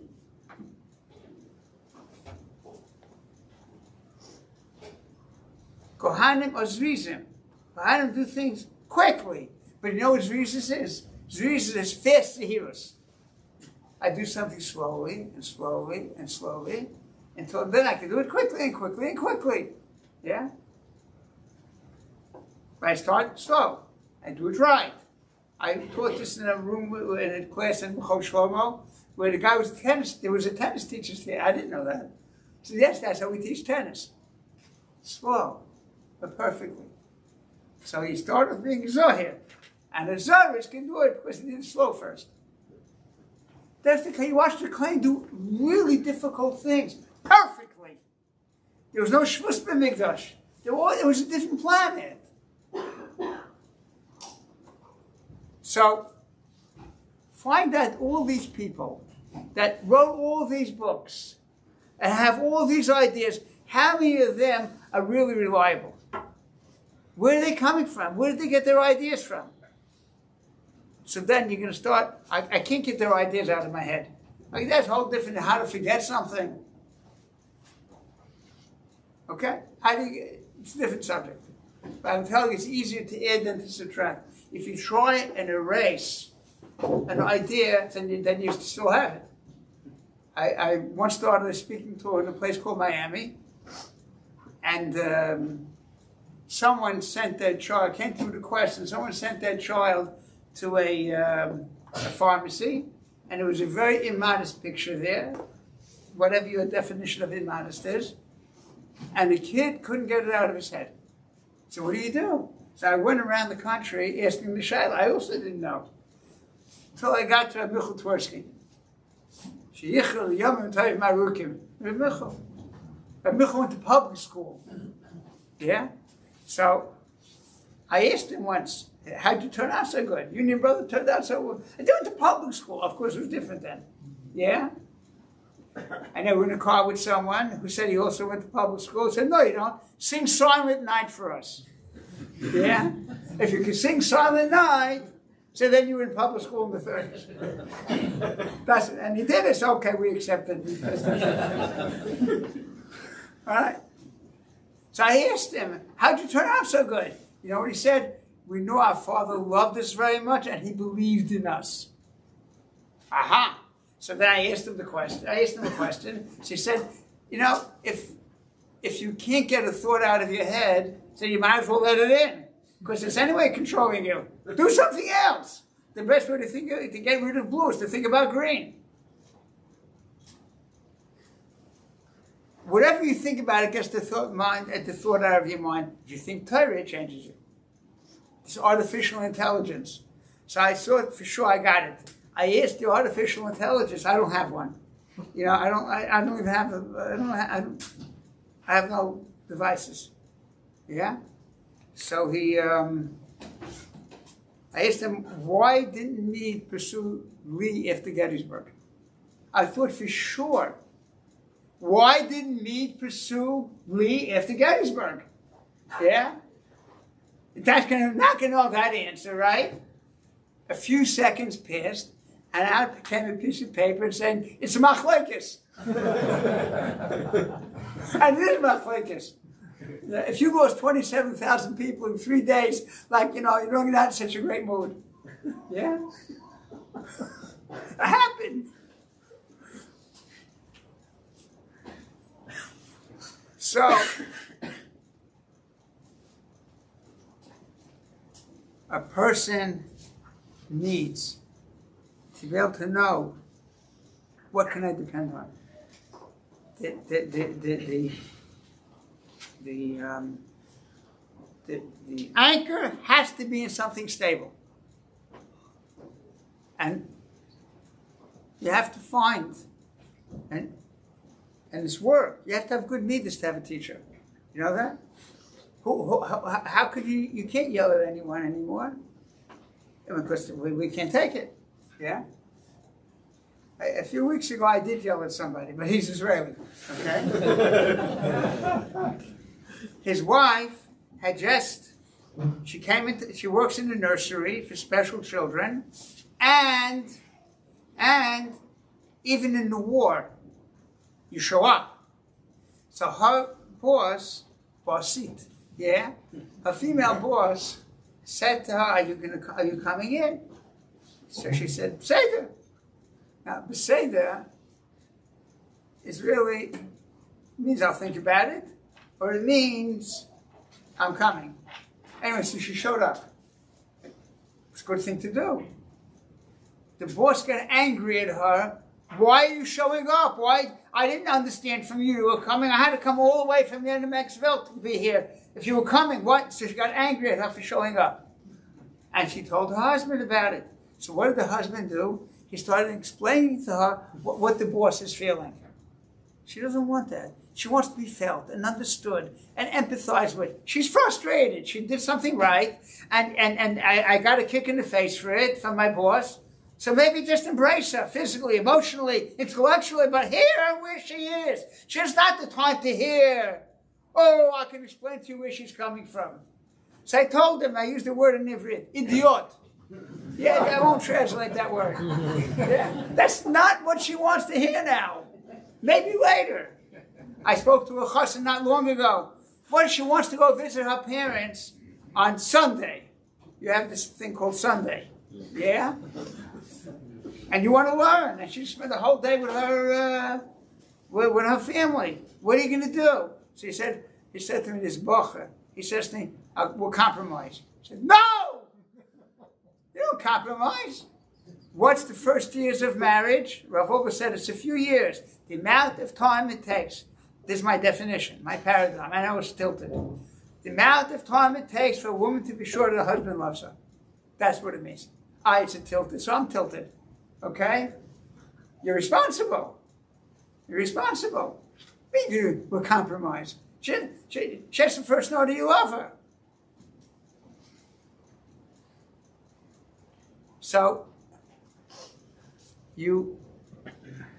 Kohanim or Zrizim. Kohanim do things quickly. But you know what Zrizis is? Zrizis is fast to hear us. I do something slowly and slowly and slowly until then I can do it quickly and quickly and quickly. Yeah? But I start slow. I do it right. I taught this in a room, in a class in Mechol Shlomo, where the guy was a tennis, there was a tennis teacher there. I didn't know that. So yes, that's how we teach tennis. Slow, but perfectly. So he started with being Zohar. And the Zoharists can do it because he did it slow first. That's the you watch the Kohen do really difficult things perfectly. There was no Shvus b'Mikdash. There was, there was a different planet. So, find out all these people that wrote all these books and have all these ideas, how many of them are really reliable? Where are they coming from? Where did they get their ideas from? So then you're going to start, I, I can't get their ideas out of my head. Like that's a whole different how to forget something. Okay? How do you, it's a different subject. But I'm telling you, it's easier to add than to subtract. If you try and erase an idea, then you, then you still have it. I, I once started a speaking tour in a place called Miami, and um, someone sent their child, came through the question, someone sent their child to a, um, a pharmacy, and it was a very immodest picture there, whatever your definition of immodest is, and the kid couldn't get it out of his head. So what do you do? So I went around the country asking the Shaila. I also didn't know. Until I got to Reb Michal Tversky. Sheyichel Yom Tov Marukim. Reb Michal. Reb Michal went to public school. Yeah? So I asked him once, how'd you turn out so good? You and your brother turned out so well. I went to public school. Of course, it was different then. Yeah? And they were in a car with someone who said he also went to public school. He said, no, you don't. Sing Silent Night for us. Yeah? If you could sing Silent Night, so then you were in public school in the thirties. That's, and he did it, so okay, we accepted it. All right? So I asked him, how'd you turn out so good? You know what he said? We knew our father loved us very much and he believed in us. Aha! So then I asked him the question. I asked him the question. So he said, you know, if if you can't get a thought out of your head, so you might as well let it in. Because it's anyway controlling you. Do something else. The best way to think to get rid of blue is to think about green. Whatever you think about, it gets the thought mind at the thought out of your mind. If you think Torah, it changes you. It's artificial intelligence. So I thought for sure I got it. I asked the artificial intelligence. I don't have one. You know, I don't. I, I don't even have. A, I don't. Have, I don't. I have no devices. Yeah. So he. Um, I asked him why didn't Meade pursue Lee after Gettysburg. I thought for sure. Why didn't Meade pursue Lee after Gettysburg? Yeah. That's gonna not gonna know that answer, right? A few seconds passed, and out came a piece of paper saying, it's a machlekes. And it is machlekes. If you lost twenty-seven thousand people in three days, like, you know, you're not in such a great mood. Yeah? It happened. So, a person needs to be able to know what can I depend on. The the the the the, the, um, the, the anchor has to be in something stable, and you have to find and and it's work. You have to have good leaders to have a teacher. You know that? Who, who, how, how could you, you can't yell at anyone anymore. Because we, we can't take it. Yeah? A, a few weeks ago I did yell at somebody, but he's Israeli. Okay? His wife had just, she came into, she works in the nursery for special children, and, and even in the war, you show up. So her boss, bossit, yeah, her female boss said to her, "Are you gonna? Are you coming in?" So she said, "Beseder." Now, beseder is really means I'll think about it, or it means I'm coming. Anyway, so she showed up. It's a good thing to do. The boss got angry at her. Why are you showing up? Why? I didn't understand from you. You were coming. I had to come all the way from the end of Maxville to be here. If you were coming, what? So she got angry at her for showing up. And she told her husband about it. So what did the husband do? He started explaining to her what, what the boss is feeling. She doesn't want that. She wants to be felt and understood and empathized with. She's frustrated. She did something right. And, and, and I, I got a kick in the face for it from my boss. So maybe just embrace her physically, emotionally, intellectually, but hear her where she is. She has not the time to hear. Oh, I can explain to you where she's coming from. So I told him, I used the word in Ivrit, idiot. Yeah, I won't translate that word. Yeah, that's not what she wants to hear now. Maybe later. I spoke to a chassan not long ago. What if she wants to go visit her parents on Sunday? You have this thing called Sunday. Yeah? And you want to learn, and she spent the whole day with her, uh, with, with her family. What are you going to do? So he said, he said to me, this bocher, he says to me, uh, we'll compromise. I said, no! You don't compromise. What's the first years of marriage? Rav Wolbe said it's a few years. The amount of time it takes. This is my definition, my paradigm. I know it's tilted. The amount of time it takes for a woman to be sure that her husband loves her. That's what it means. I, it's a tilted, so I'm tilted. Okay? You're responsible. You're responsible. We do. We'll compromise. She, she, she has to first know that you love her. So, you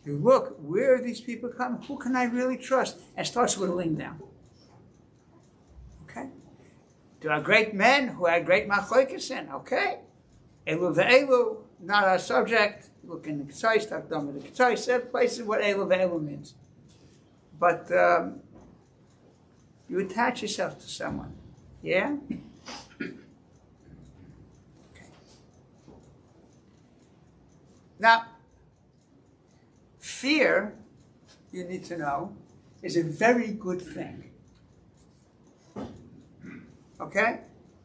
You look, where are these people coming? Who can I really trust? And starts whittling down. Okay? There are great men who had great machlokes in. Okay? Elu ve'elu, not our subject. Look in the Ketzos, Takdom the Ketzos, said places what Elu ve'elu means. But um, you attach yourself to someone. Yeah? Okay. Now, fear, you need to know, is a very good thing. Okay?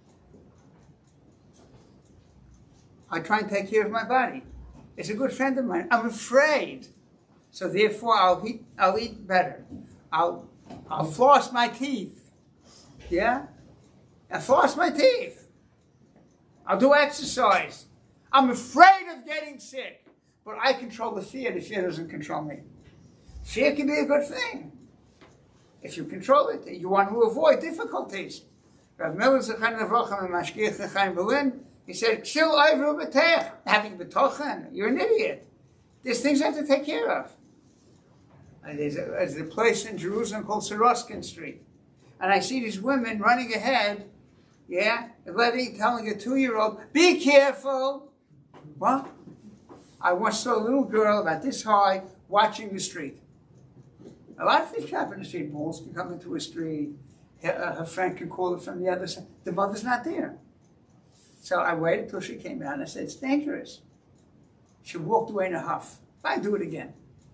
I try and take care of my body. It's a good friend of mine. I'm afraid. So therefore I'll eat I'll eat better. I'll I'll floss my teeth. Yeah? And floss my teeth. I'll do exercise. I'm afraid of getting sick. But I control the fear. The fear doesn't control me. Fear can be a good thing. If you control it, you want to avoid difficulties. Rav Miller Zechariah Nevrochem and Mashgiach Chaim Berlin, he said, "Ksil Oivru B'Teich," having betochen. You're an idiot. There's things I have to take care of. And there's, a, there's a place in Jerusalem called Soroskin Street, and I see these women running ahead. Yeah, letting, telling a two-year-old, "Be careful." What? I once saw a little girl about this high watching the street. A lot of things happen in the street. Bulls can come into a street. Her, uh, her friend can call her from the other side. The mother's not there. So I waited till she came out and I said, "It's dangerous." She walked away in a huff. I do it again.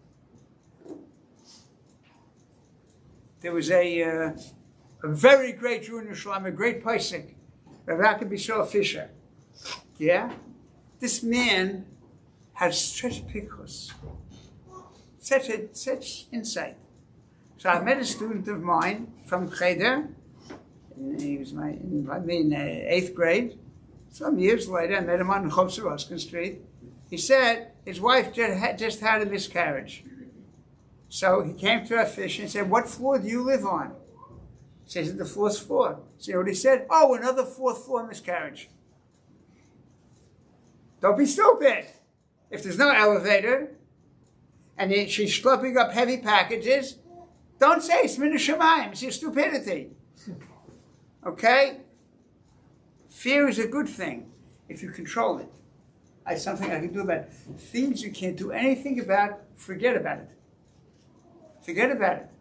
There was a, uh, a very great Jew in Yerushalayim, a great Pesach, Rav Yaakov Bishol Fisher. Yeah? This man had such pickles, such a, such insight. So I met a student of mine from Cheder. He was my, in, in uh, eighth grade. Some years later, I met him on Chov Soroskin Street. He said his wife just had, just had a miscarriage. So he came to our fish and said, "What floor do you live on?" He says, "The fourth floor." So you know what he said? "Oh, another fourth floor miscarriage." Don't be stupid. If there's no elevator, and she's schlepping up heavy packages, don't say it's min hashamayim. It's your stupidity. Okay? Fear is a good thing if you control it. It's something I can do about it. Things you can't do anything about, forget about it. Forget about it.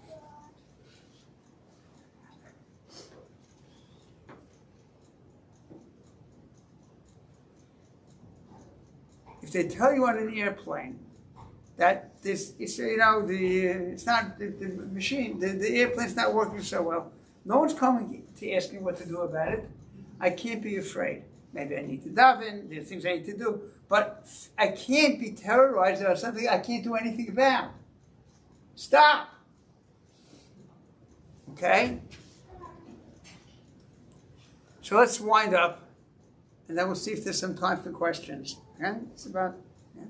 If they tell you on an airplane that this, it's, you know, the uh, it's not the, the machine, the, the airplane's not working so well, no one's coming to ask me what to do about it. I can't be afraid. Maybe I need to daven. There's things I need to do, but I can't be terrorized about something I can't do anything about. Stop. Okay. So let's wind up, and then we'll see if there's some time for questions. Okay? It's about. Yeah.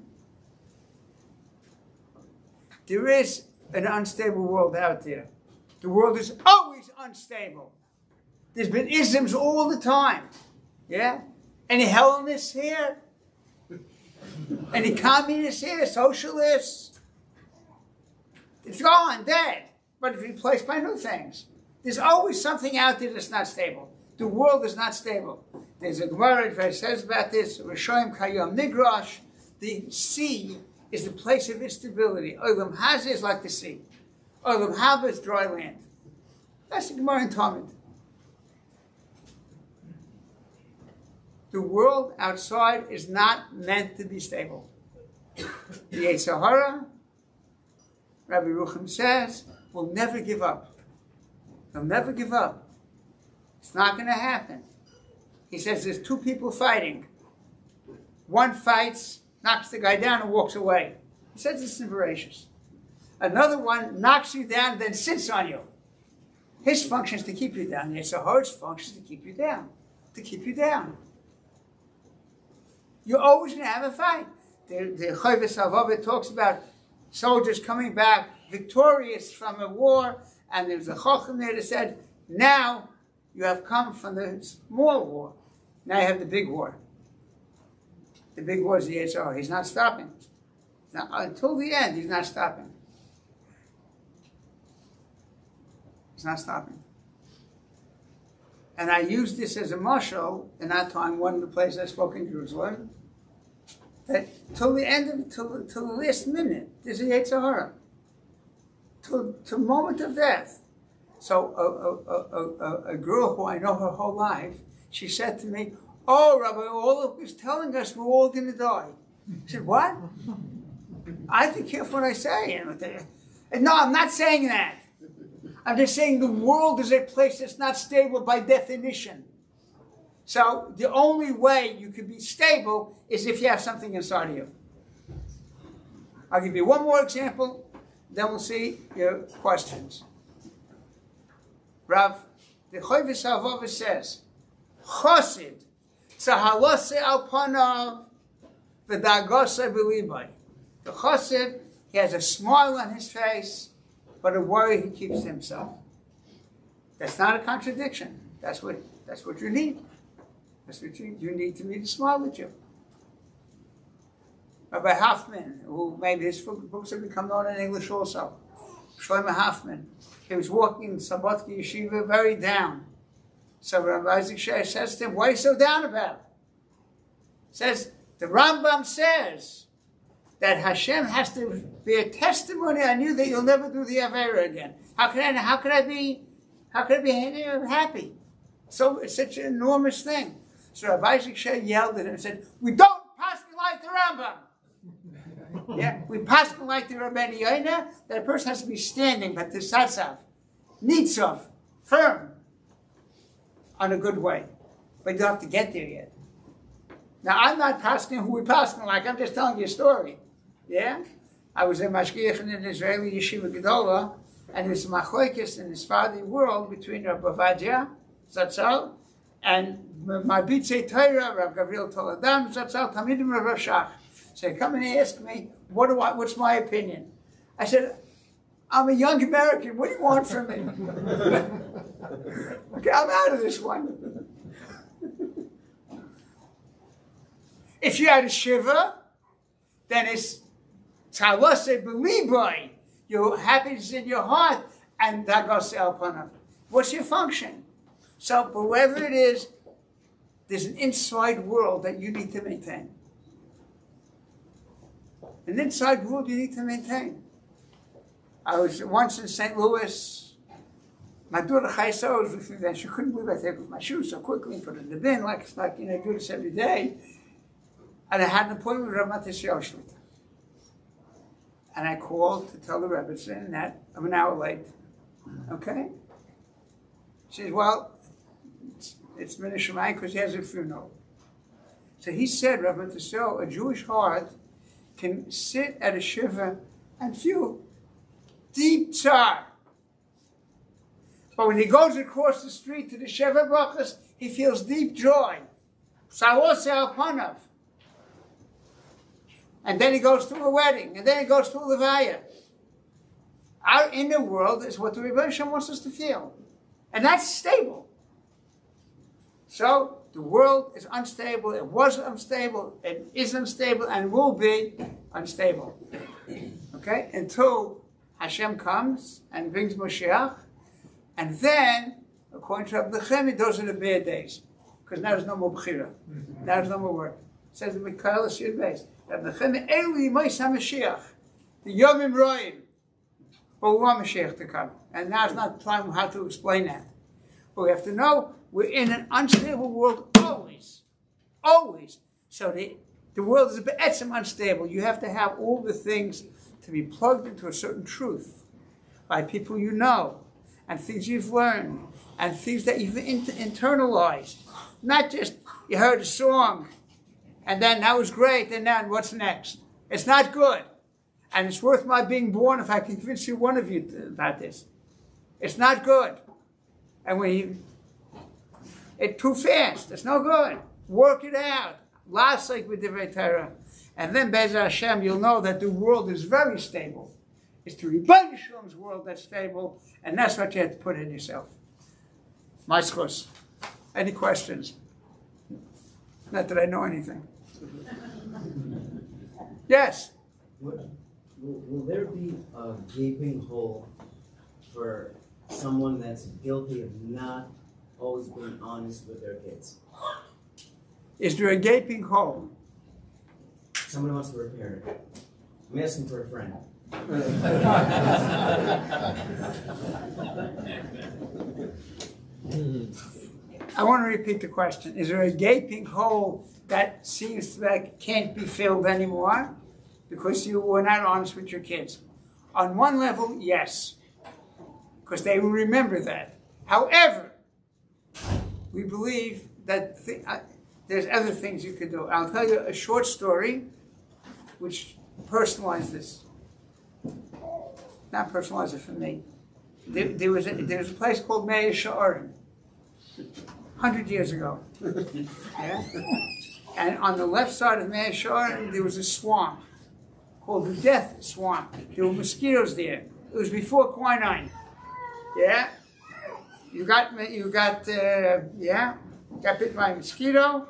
There is an unstable world out there. The world is always unstable. There's been isms all the time. Yeah? Any Hellenists here? Any communists here? Socialists? It's gone, dead. But it's replaced by new things. There's always something out there that's not stable. The world is not stable. There's a Gemara that says about this, Rishoyim Kayom Nigrash. The sea is the place of instability. Olam Hazeh is like the sea. Olam Haba is dry land. That's the Gemara in Talmud. The world outside is not meant to be stable. The Yetzer Hara, Rabbi Rucham says, will never give up. They'll never give up. It's not going to happen. He says there's two people fighting. One fights, knocks the guy down and walks away. He says this is voracious. Another one knocks you down, then sits on you. His function is to keep you down. Yetzer Hara's function is to keep you down. To keep you down. You're always going to have a fight. The, the Chovos HaLevavot talks about soldiers coming back victorious from a war, and there's a Chacham there that said, now you have come from the small war. Now you have the big war. The big war is the Yetzer Hara. He's not stopping. Now, until the end, he's not stopping. He's not stopping. And I used this as a mashal in that time, one of the places I spoke in Jerusalem, that till the end of, till, till the last minute, there's a Yetzer Hara. Till, till the moment of death. So a, a, a, a, a girl who I know her whole life, she said to me, oh, Rabbi Orloff is telling us we're all going to die. I said, what? I have to be careful what I say. And no, I'm not saying that. I'm just saying the world is a place that's not stable by definition. So the only way you can be stable is if you have something inside of you. I'll give you one more example, then we'll see your questions. Rav, the Chovis HaVova says, Chosid, Tzahalose al panav, v'dagose b'libay. The Chosid, he has a smile on his face, but a worry he keeps to himself. That's not a contradiction. That's what, that's what you need. That's what you, you need to need to smile with you. Rabbi Hoffman, who maybe his books have become known in English also. Shlomo Hoffman. He was walking in Slobodka Yeshiva very down. So Rabbi Isaac Shea says to him, what are you so down about? He says, the Rambam says that Hashem has to be a testimony on you that you'll never do the Avera again. How can I, how could I be, how could I be happy? So it's such an enormous thing. So Rabbi Isaac Shea yelled at him and said, we don't paskin like the Rambam. Yeah, we paskin like the Rabbeinu Yonah, that a person has to be standing, but the satsav, nitzov, firm, on a good way. But you don't have to get there yet. Now, I'm not paskin who we paskin like, I'm just telling you a story. Yeah? I was a mashgiach in an Israeli yeshiva gedola, and there's a machlokes in the Sephardi world between Rabbi Ovadia, Zatzal, and my Bitzei Torah, Rabbi Gabriel Toledano, Zatzal, Tamidim Rav Shach. So they come and ask me, what do I, what's my opinion? I said, I'm a young American, what do you want from me? Okay, I'm out of this one. If you had a shiva, then it's Tzalose B'liboy, your happiness in your heart, and Dagos El Panav. What's your function? So, but wherever it is, there's an inside world that you need to maintain. An inside world you need to maintain. I was once in Saint Louis. My daughter Chaysa was with me then. She couldn't believe I take off my shoes so quickly and put it in the bin, like it's like, you know, I do this every day. And I had an appointment with Rav Matis Shlita. And I called to tell the Rebbetzin that I'm an hour late. Okay? She said, well, it's, it's Minish Shemayim because he has a funeral. So he said, Rav Matis, a Jewish heart can sit at a shiva and feel deep tsar. But when he goes across the street to the Sheva Brachas, he feels deep joy. Salose al panav. And then he goes to a wedding, and then he goes to a levaya. Our inner world is what the Rebbe Hashem wants us to feel. And that's stable. So, the world is unstable, it was unstable, it is unstable, and will be unstable. Okay? Until Hashem comes and brings Moshiach, and then, according to Rabbi Nechemi, those are the bad days. Because now there's no more Bechira. Now there's no more work. It says in Mikhail Yud Beis, Rabbi Nechemi, Eli Mois HaMashiach, the Yomim Roim. But we want Mashiach to come. And now's not the time how to explain that. But we have to know we're in an unstable world always. Always. So the, the world is be'etzem unstable. You have to have all the things to be plugged into a certain truth by people you know, and things you've learned, and things that you've inter- internalized. Not just you heard a song, and then that was great, and then what's next? It's not good. And it's worth my being born if I can convince you one of you about this. It's not good. And when you, it's too fast. It's no good. Work it out. Last like with Divrei Torah. And then Be'ez Hashem, you'll know that the world is very stable. It's the Rebbeinu Shalom's world that's stable, and that's what you have to put in yourself. My schos. Any questions? Not that I know anything. Yes. What, will, will there be a gaping hole for someone that's guilty of not always being honest with their kids? Is there a gaping hole? Someone wants to repair it. I'm asking for a friend. I want to repeat the question. Is there a gaping hole that seems like can't be filled anymore because you were not honest with your kids? On one level, yes, because they will remember that. However, we believe that th- uh, there's other things you could do. I'll tell you a short story which personalized this. Not personalize it for me. There, there, was a, there was a place called Mea She'arim, hundred years ago. Yeah? And on the left side of Mea She'arim, there was a swamp called the Death Swamp. There were mosquitoes there. It was before quinine. Yeah? You got, you got, uh, yeah? Got bit by a mosquito.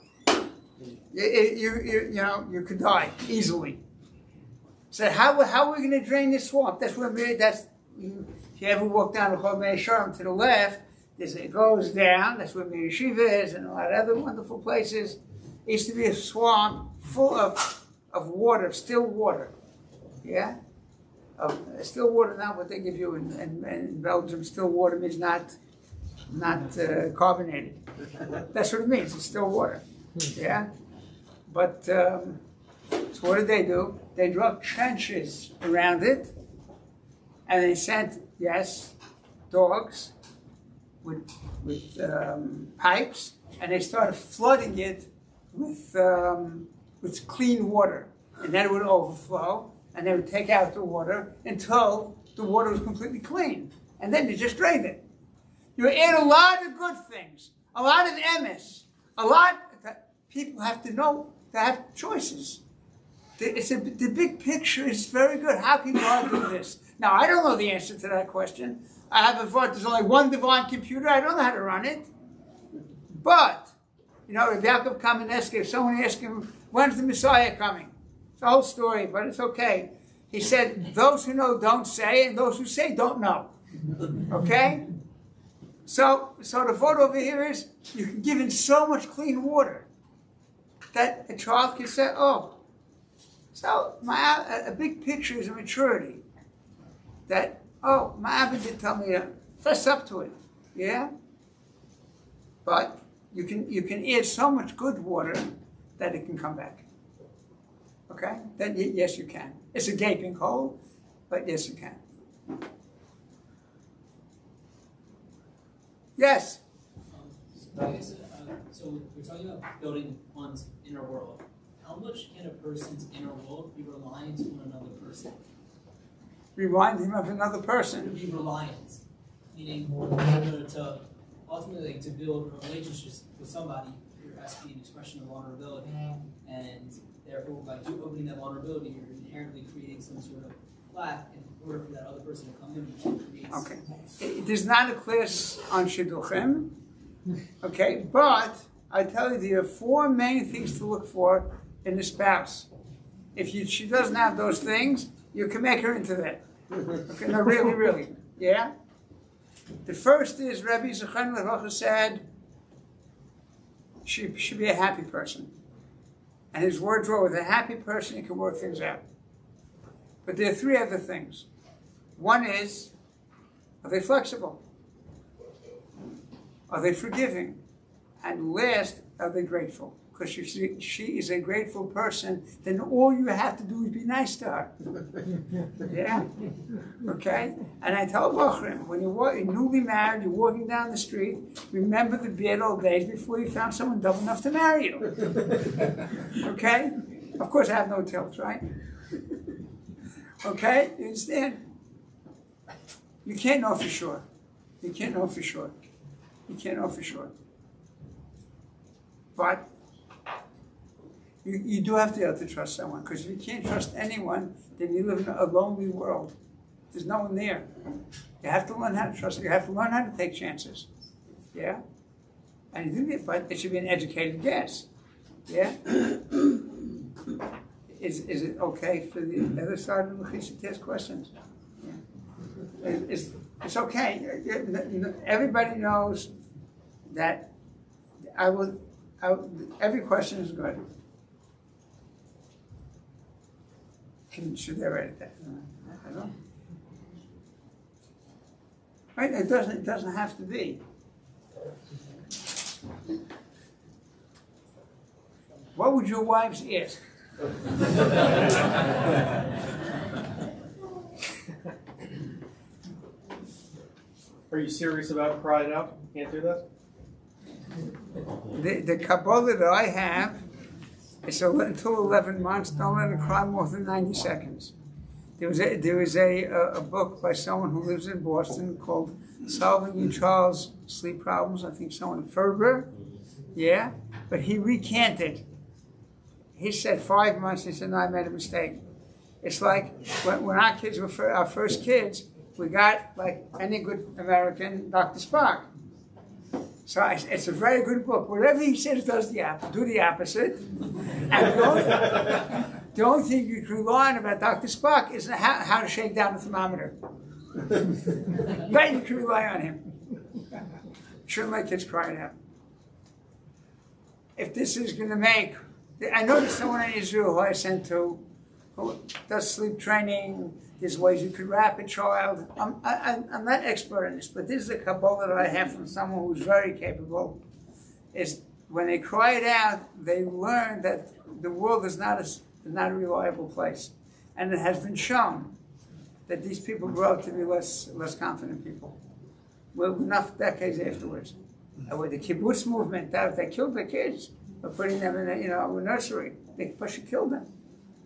You, you, you, you know, you could die easily. So how, how are we going to drain this swamp? That's where we, that's, if you ever walk down the Chol Mea She'arim to the left, there's, it goes down, that's where Mir Yeshiva is and a lot of other wonderful places. It used to be a swamp full of, of water, still water. Yeah? Of, still water, not what they give you in, in, in Belgium. Still water means not, not uh, carbonated. That's what it means, it's still water. Yeah? But, um, so what did they do? They dug trenches around it, and they sent, yes, dogs with, with um, pipes, and they started flooding it with, um, with clean water. And then it would overflow, and they would take out the water until the water was completely clean. And then they just drained it. You add a lot of good things, a lot of emes, a lot that people have to know, to have choices. It's a, the big picture is very good. How can God do this? Now, I don't know the answer to that question. I have a thought, there's only one divine computer. I don't know how to run it. But, you know, if Yaakov Kamenetsky, if someone asked him, when's the Messiah coming? It's a whole story, but it's okay. He said, those who know don't say, and those who say don't know. Okay? So, so the thought over here is, you can give in so much clean water that a child can say, oh, so my, a, a big picture is a maturity. That, oh, my Abba did tell me to fess up to it. Yeah? But you can you can add so much good water that it can come back. Okay? Then y- yes you can. It's a gaping hole, but yes you can. Yes? Um, I guess, uh, so we're talking about building one's inner world. How much can a person's inner world be reliant on another person? Remind him of another To person. be reliant, meaning in to ultimately to build relationships with somebody, there has to be an expression of vulnerability, and therefore by opening that vulnerability, you're inherently creating some sort of lack in order for that other person to come in, which creates. Okay. It is not a class on Shidduchim. Okay, but I tell you there are four main things to look for in the spouse. If you, she doesn't have those things, you can make her into that. Okay, no, really, really. Yeah? The first is, Rabbi Zechariah Levacha said, she should be a happy person. And his words were, with a happy person, you can work things out. But there are three other things. One is, are they flexible? Are they forgiving? And last, are they grateful? Because if she, she is a grateful person, then all you have to do is be nice to her. Yeah? Okay? And I tell Bochrim, when you're, you're newly married, you're walking down the street, remember the bad old days before you found someone dumb enough to marry you. Okay? Of course, I have no tilt, right? Okay? You understand? You can't know for sure. You can't know for sure. You can't know for sure. But you, you do have to be able to trust someone, because if you can't trust anyone, then you live in a lonely world. There's no one there. You have to learn how to trust. You have to learn how to take chances. Yeah? And you do get, but it should be an educated guess. Yeah? is, is it okay for the other side of the Mechisa to ask questions? Yeah. It- It's, it's okay. Everybody knows that I will, I, will- every question is good. Can, should they write it down? I don't know. Right, it doesn't, it doesn't have to be. What would your wives ask? Are you serious about crying out? Can't do that? The, the Kabbalah that I have is a- until eleven months, don't let it cry more than ninety seconds. There was a, there was a, a, a book by someone who lives in Boston called Solving Your Child's Sleep Problems. I think someone, Ferber, yeah, but he recanted. He said five months, he said, no, I made a mistake. It's like when, when our kids were fir- our first kids, we got, like any good American, Doctor Spock. So it's, it's a very good book. Whatever he says does the opposite, do the opposite. And the only, the only thing you can rely on about Doctor Spock is how, how to shake down the thermometer. That you can rely on him. Shouldn't let kids cry out. If this is going to make, I noticed someone in Israel who I sent to, who does sleep training. There's ways you could wrap a child. I'm, I, I'm not expert in this, but this is a Kabbalah that I have from someone who's very capable. Is when they cry it out, they learn that the world is not a, is not a reliable place. And it has been shown that these people grow up to be less, less confident people. Well, enough decades afterwards. And with the kibbutz movement, that they killed their kids by putting them in a, you know, a nursery. They push and kill them.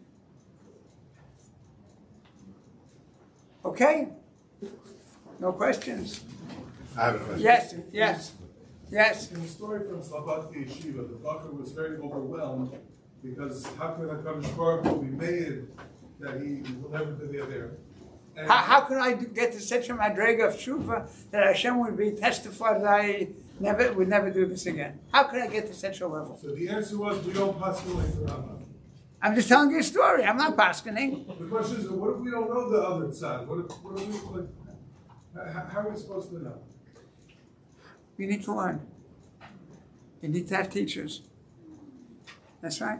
Okay? No questions? I have a question. Yes, yes, yes. In the story from Slobodki Yeshiva, the Bachar was very overwhelmed because how could HaKadosh Baruch Hu be made that he will never be there? And How, how can I do- get to such a madrega of tshuva that Hashem would be testified that I never would never do this again? How can I get to such a level? So the answer was, we don't pass the like the Rambam. I'm just telling you a story. I'm not paskening. The question is, what if we don't know the other side? What if, what if we, like, how, how are we supposed to know? You need to learn. You need to have teachers. That's right.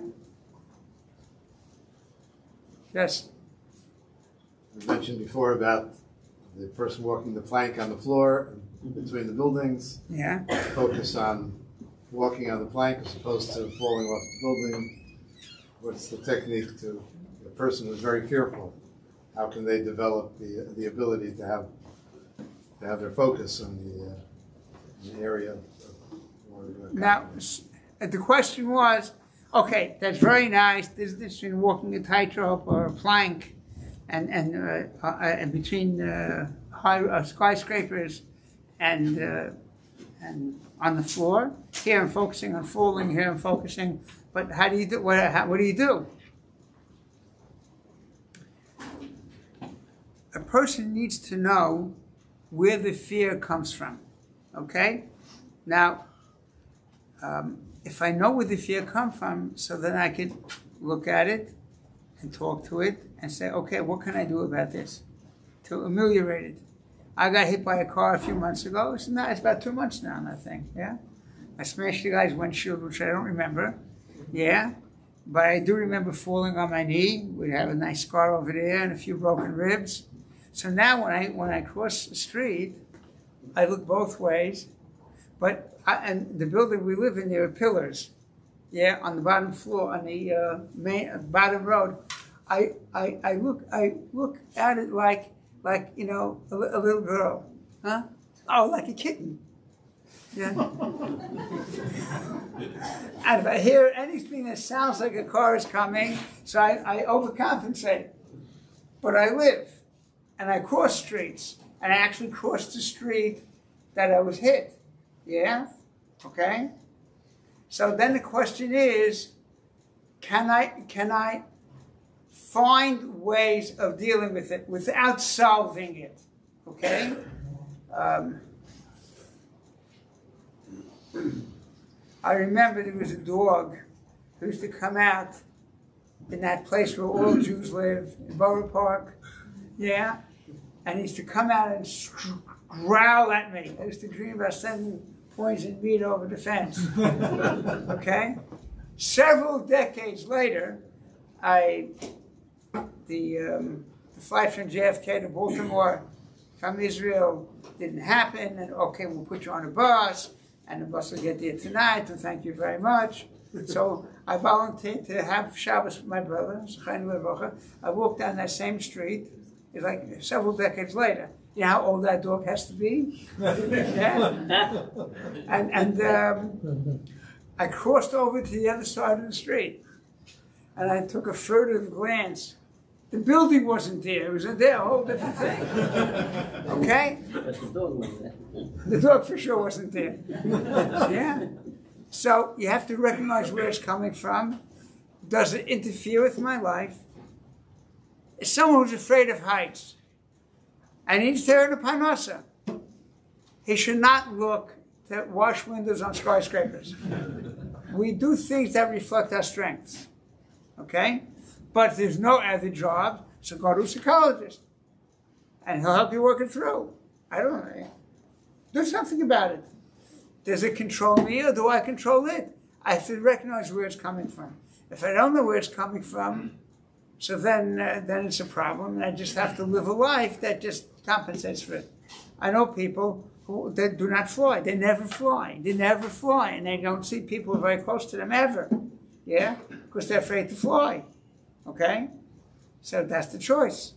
Yes. I mentioned before about the person walking the plank on the floor between the buildings. Yeah. Focus on walking on the plank as opposed to falling off the building. What's the technique to a person who's very fearful? How can they develop the the ability to have to have their focus on the, uh, the area? Of, or, uh, Now, s- the question was, okay, that's very nice. There's this between walking a tightrope or a plank, and and uh, uh, and between uh, high uh, skyscrapers, and uh, and on the floor. Here I'm focusing on falling. Here I'm focusing. But how do you do? What how, what do you do? A person needs to know where the fear comes from. Okay, now. Um, if I know where the fear comes from, so then I can look at it and talk to it and say, okay, what can I do about this to ameliorate it? I got hit by a car a few months ago. It's, not, it's about two months now, I think, yeah? I smashed the guy's windshield, which I don't remember, yeah? But I do remember falling on my knee. We have a nice scar over there and a few broken ribs. So now when I, when I cross the street, I look both ways, but I, and the building we live in, there are pillars, yeah, on the bottom floor, on the uh, main uh, bottom road. I, I I look I look at it like like you know a, li- a little girl, huh? Oh, like a kitten, yeah. And if I hear anything that sounds like a car is coming, so I, I overcompensate. But I live, and I cross streets, and I actually crossed the street that I was hit. Yeah? Okay? So then the question is, can I can I find ways of dealing with it without solving it? Okay? Um, I remember there was a dog who used to come out in that place where all Jews live, in Borough Park, yeah? And he used to come out and growl at me. I used to dream about sending poison meat over the fence, okay? Several decades later, I, the, um, the flight from J F K to Baltimore from Israel didn't happen, and okay, we'll put you on a bus, and the bus will get there tonight, and thank you very much. So I volunteered to have Shabbos with my brother, I walked down that same street, it's like several decades later. You know how old that dog has to be? Yeah. And, and um, I crossed over to the other side of the street, and I took a furtive glance. The building wasn't there. It was there, a whole different thing. Okay? But the dog was there. The dog for sure wasn't there. Yeah? So you have to recognize where it's coming from. Does it interfere with my life? As someone who's afraid of heights, and he's there in a parnasa, he should not look to wash windows on skyscrapers. We do things that reflect our strengths. Okay? But there's no other job, so go to a psychologist. And he'll help you work it through. I don't know. Do something about it. Does it control me or do I control it? I have to recognize where it's coming from. If I don't know where it's coming from, so then uh, then it's a problem, and I just have to live a life that just compensates for it. I know people who they do not fly. They never fly. They never fly, and they don't see people very close to them ever. Yeah? Because they're afraid to fly. Okay? So that's the choice.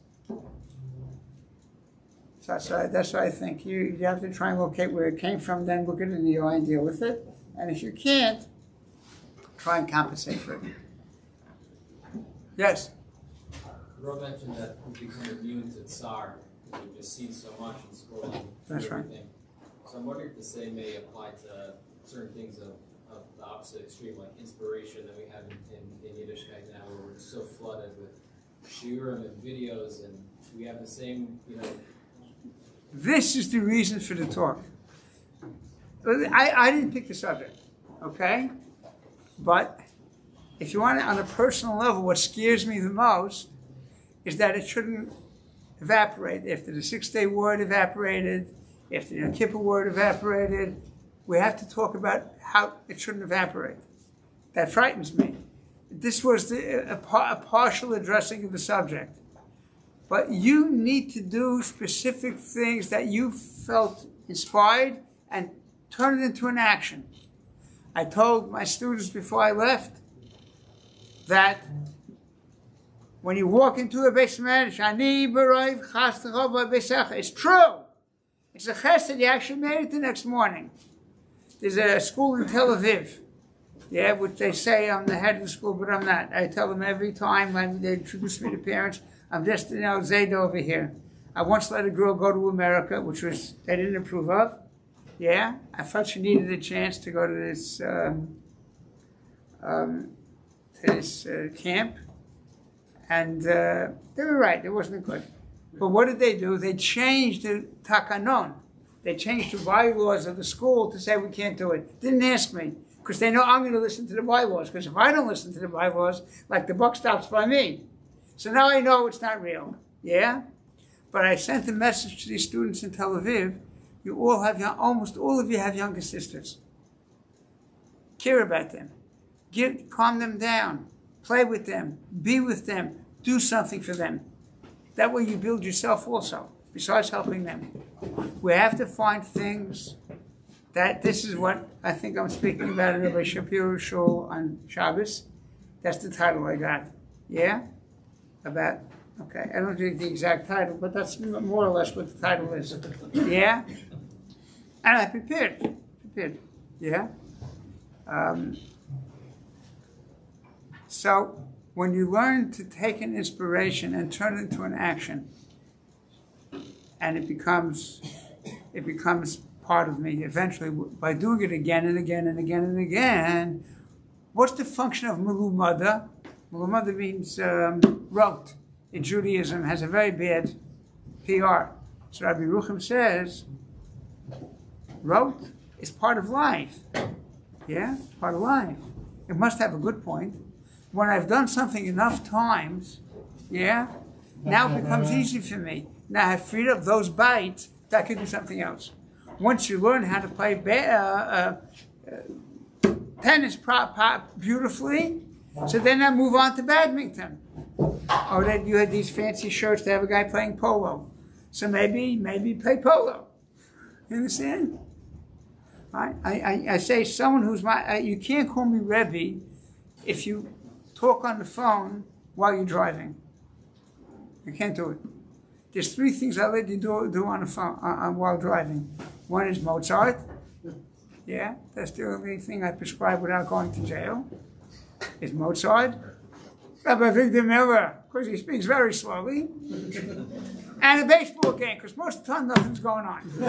So that's why, that's why I think you, you have to try and locate where it came from, then look at it in the eye and deal with it. And if you can't, try and compensate for it. Yes? Rob mentioned that we become immune to tsar because we've just seen so much in school and That's everything. right. So I'm wondering if the same may apply to certain things of, of the opposite extreme, like inspiration that we have in, in, in Yiddishkeit now, where we're just so flooded with shiurim and videos, and we have the same, you know. This is the reason for the talk. I, I didn't pick the subject, okay? But if you want it on a personal level, what scares me the most is that it shouldn't evaporate. After the Six-Day War had evaporated, after the Yom Kippur War had evaporated, we have to talk about how it shouldn't evaporate. That frightens me. This was the, a, a partial addressing of the subject. But you need to do specific things that you felt inspired and turn it into an action. I told my students before I left that when you walk into a Beis Medrash, it's true. It's a chesed. You actually made it the next morning. There's a school in Tel Aviv, yeah, which they say I'm the head of the school, but I'm not. I tell them every time when they introduce me to parents, I'm just, you know, Zayda over here. I once let a girl go to America, which was they didn't approve of. Yeah, I felt she needed a chance to go to this um, um, to this uh, camp, and uh, they were right. It wasn't good. But what did they do? They changed the takanon. They changed the bylaws of the school to say we can't do it. Didn't ask me, because they know I'm going to listen to the bylaws. Because if I don't listen to the bylaws, like the buck stops by me. So now I know it's not real. Yeah? But I sent a message to these students in Tel Aviv. You all have, young, almost all of you have younger sisters. Care about them. Give, calm them down. Play with them. Be with them. Do something for them. That way you build yourself also, besides helping them. We have to find things that, this is what I think I'm speaking about in Rabbi Shapiro Shul on Shabbos. That's the title I got. Yeah? About, okay, I don't know the exact title, but that's more or less what the title is. Yeah? And I prepared. Prepared. Yeah? Um, so, when you learn to take an inspiration and turn it into an action, and it becomes, it becomes part of me, eventually, by doing it again and again and again and again, what's the function of mulumada? Mulumada means um, rote. In Judaism, has a very bad P R. So Rabbi Rucham says, rote is part of life. Yeah, part of life. It must have a good point. When I've done something enough times, yeah, now it becomes easy for me. Now I have freed up those bites that I can do something else. Once you learn how to play ba- uh, uh, tennis prop, prop beautifully, so then I move on to badminton. Or that you had these fancy shirts to have a guy playing polo. So maybe, maybe play polo. You understand? I, I, I say someone who's my, uh, you can't call me Rebbe if you talk on the phone while you're driving. You can't do it. There's three things I let you do, do on the phone uh, uh, while driving. One is Mozart. Yeah, that's the only thing I prescribe without going to jail. Is Mozart. Rabbi Victor Miller, because he speaks very slowly. And a baseball game, because most of the time nothing's going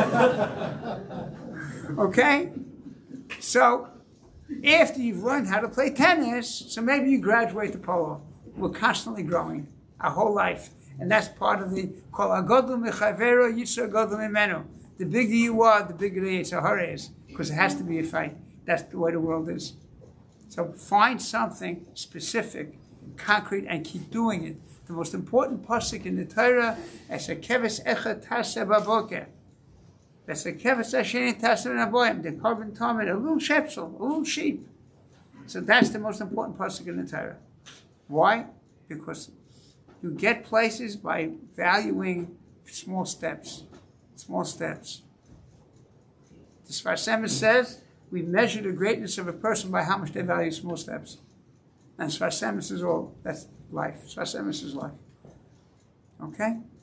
on. Okay? So, after you've learned how to play tennis, so maybe you graduate to polo. We're constantly growing our whole life. And that's part of the Kol Hagodol Mechavero Yitzhak Godol Mimenu. The bigger you are, the bigger the Yetzer Hara is, because it has to be a fight. That's the way the world is. So find something specific, concrete, and keep doing it. The most important pasuk in the Torah is a keves echad taseh baboker. That's a keves asheni taseh naboyim. The carbon talmud, a little shepsel, a little sheep. So that's the most important pasuk in the Torah. Why? Because you get places by valuing small steps. Small steps. The Sfas Emes says we measure the greatness of a person by how much they value small steps. And Sfas Emes is all. That's life. Sfas Emes is life. Okay?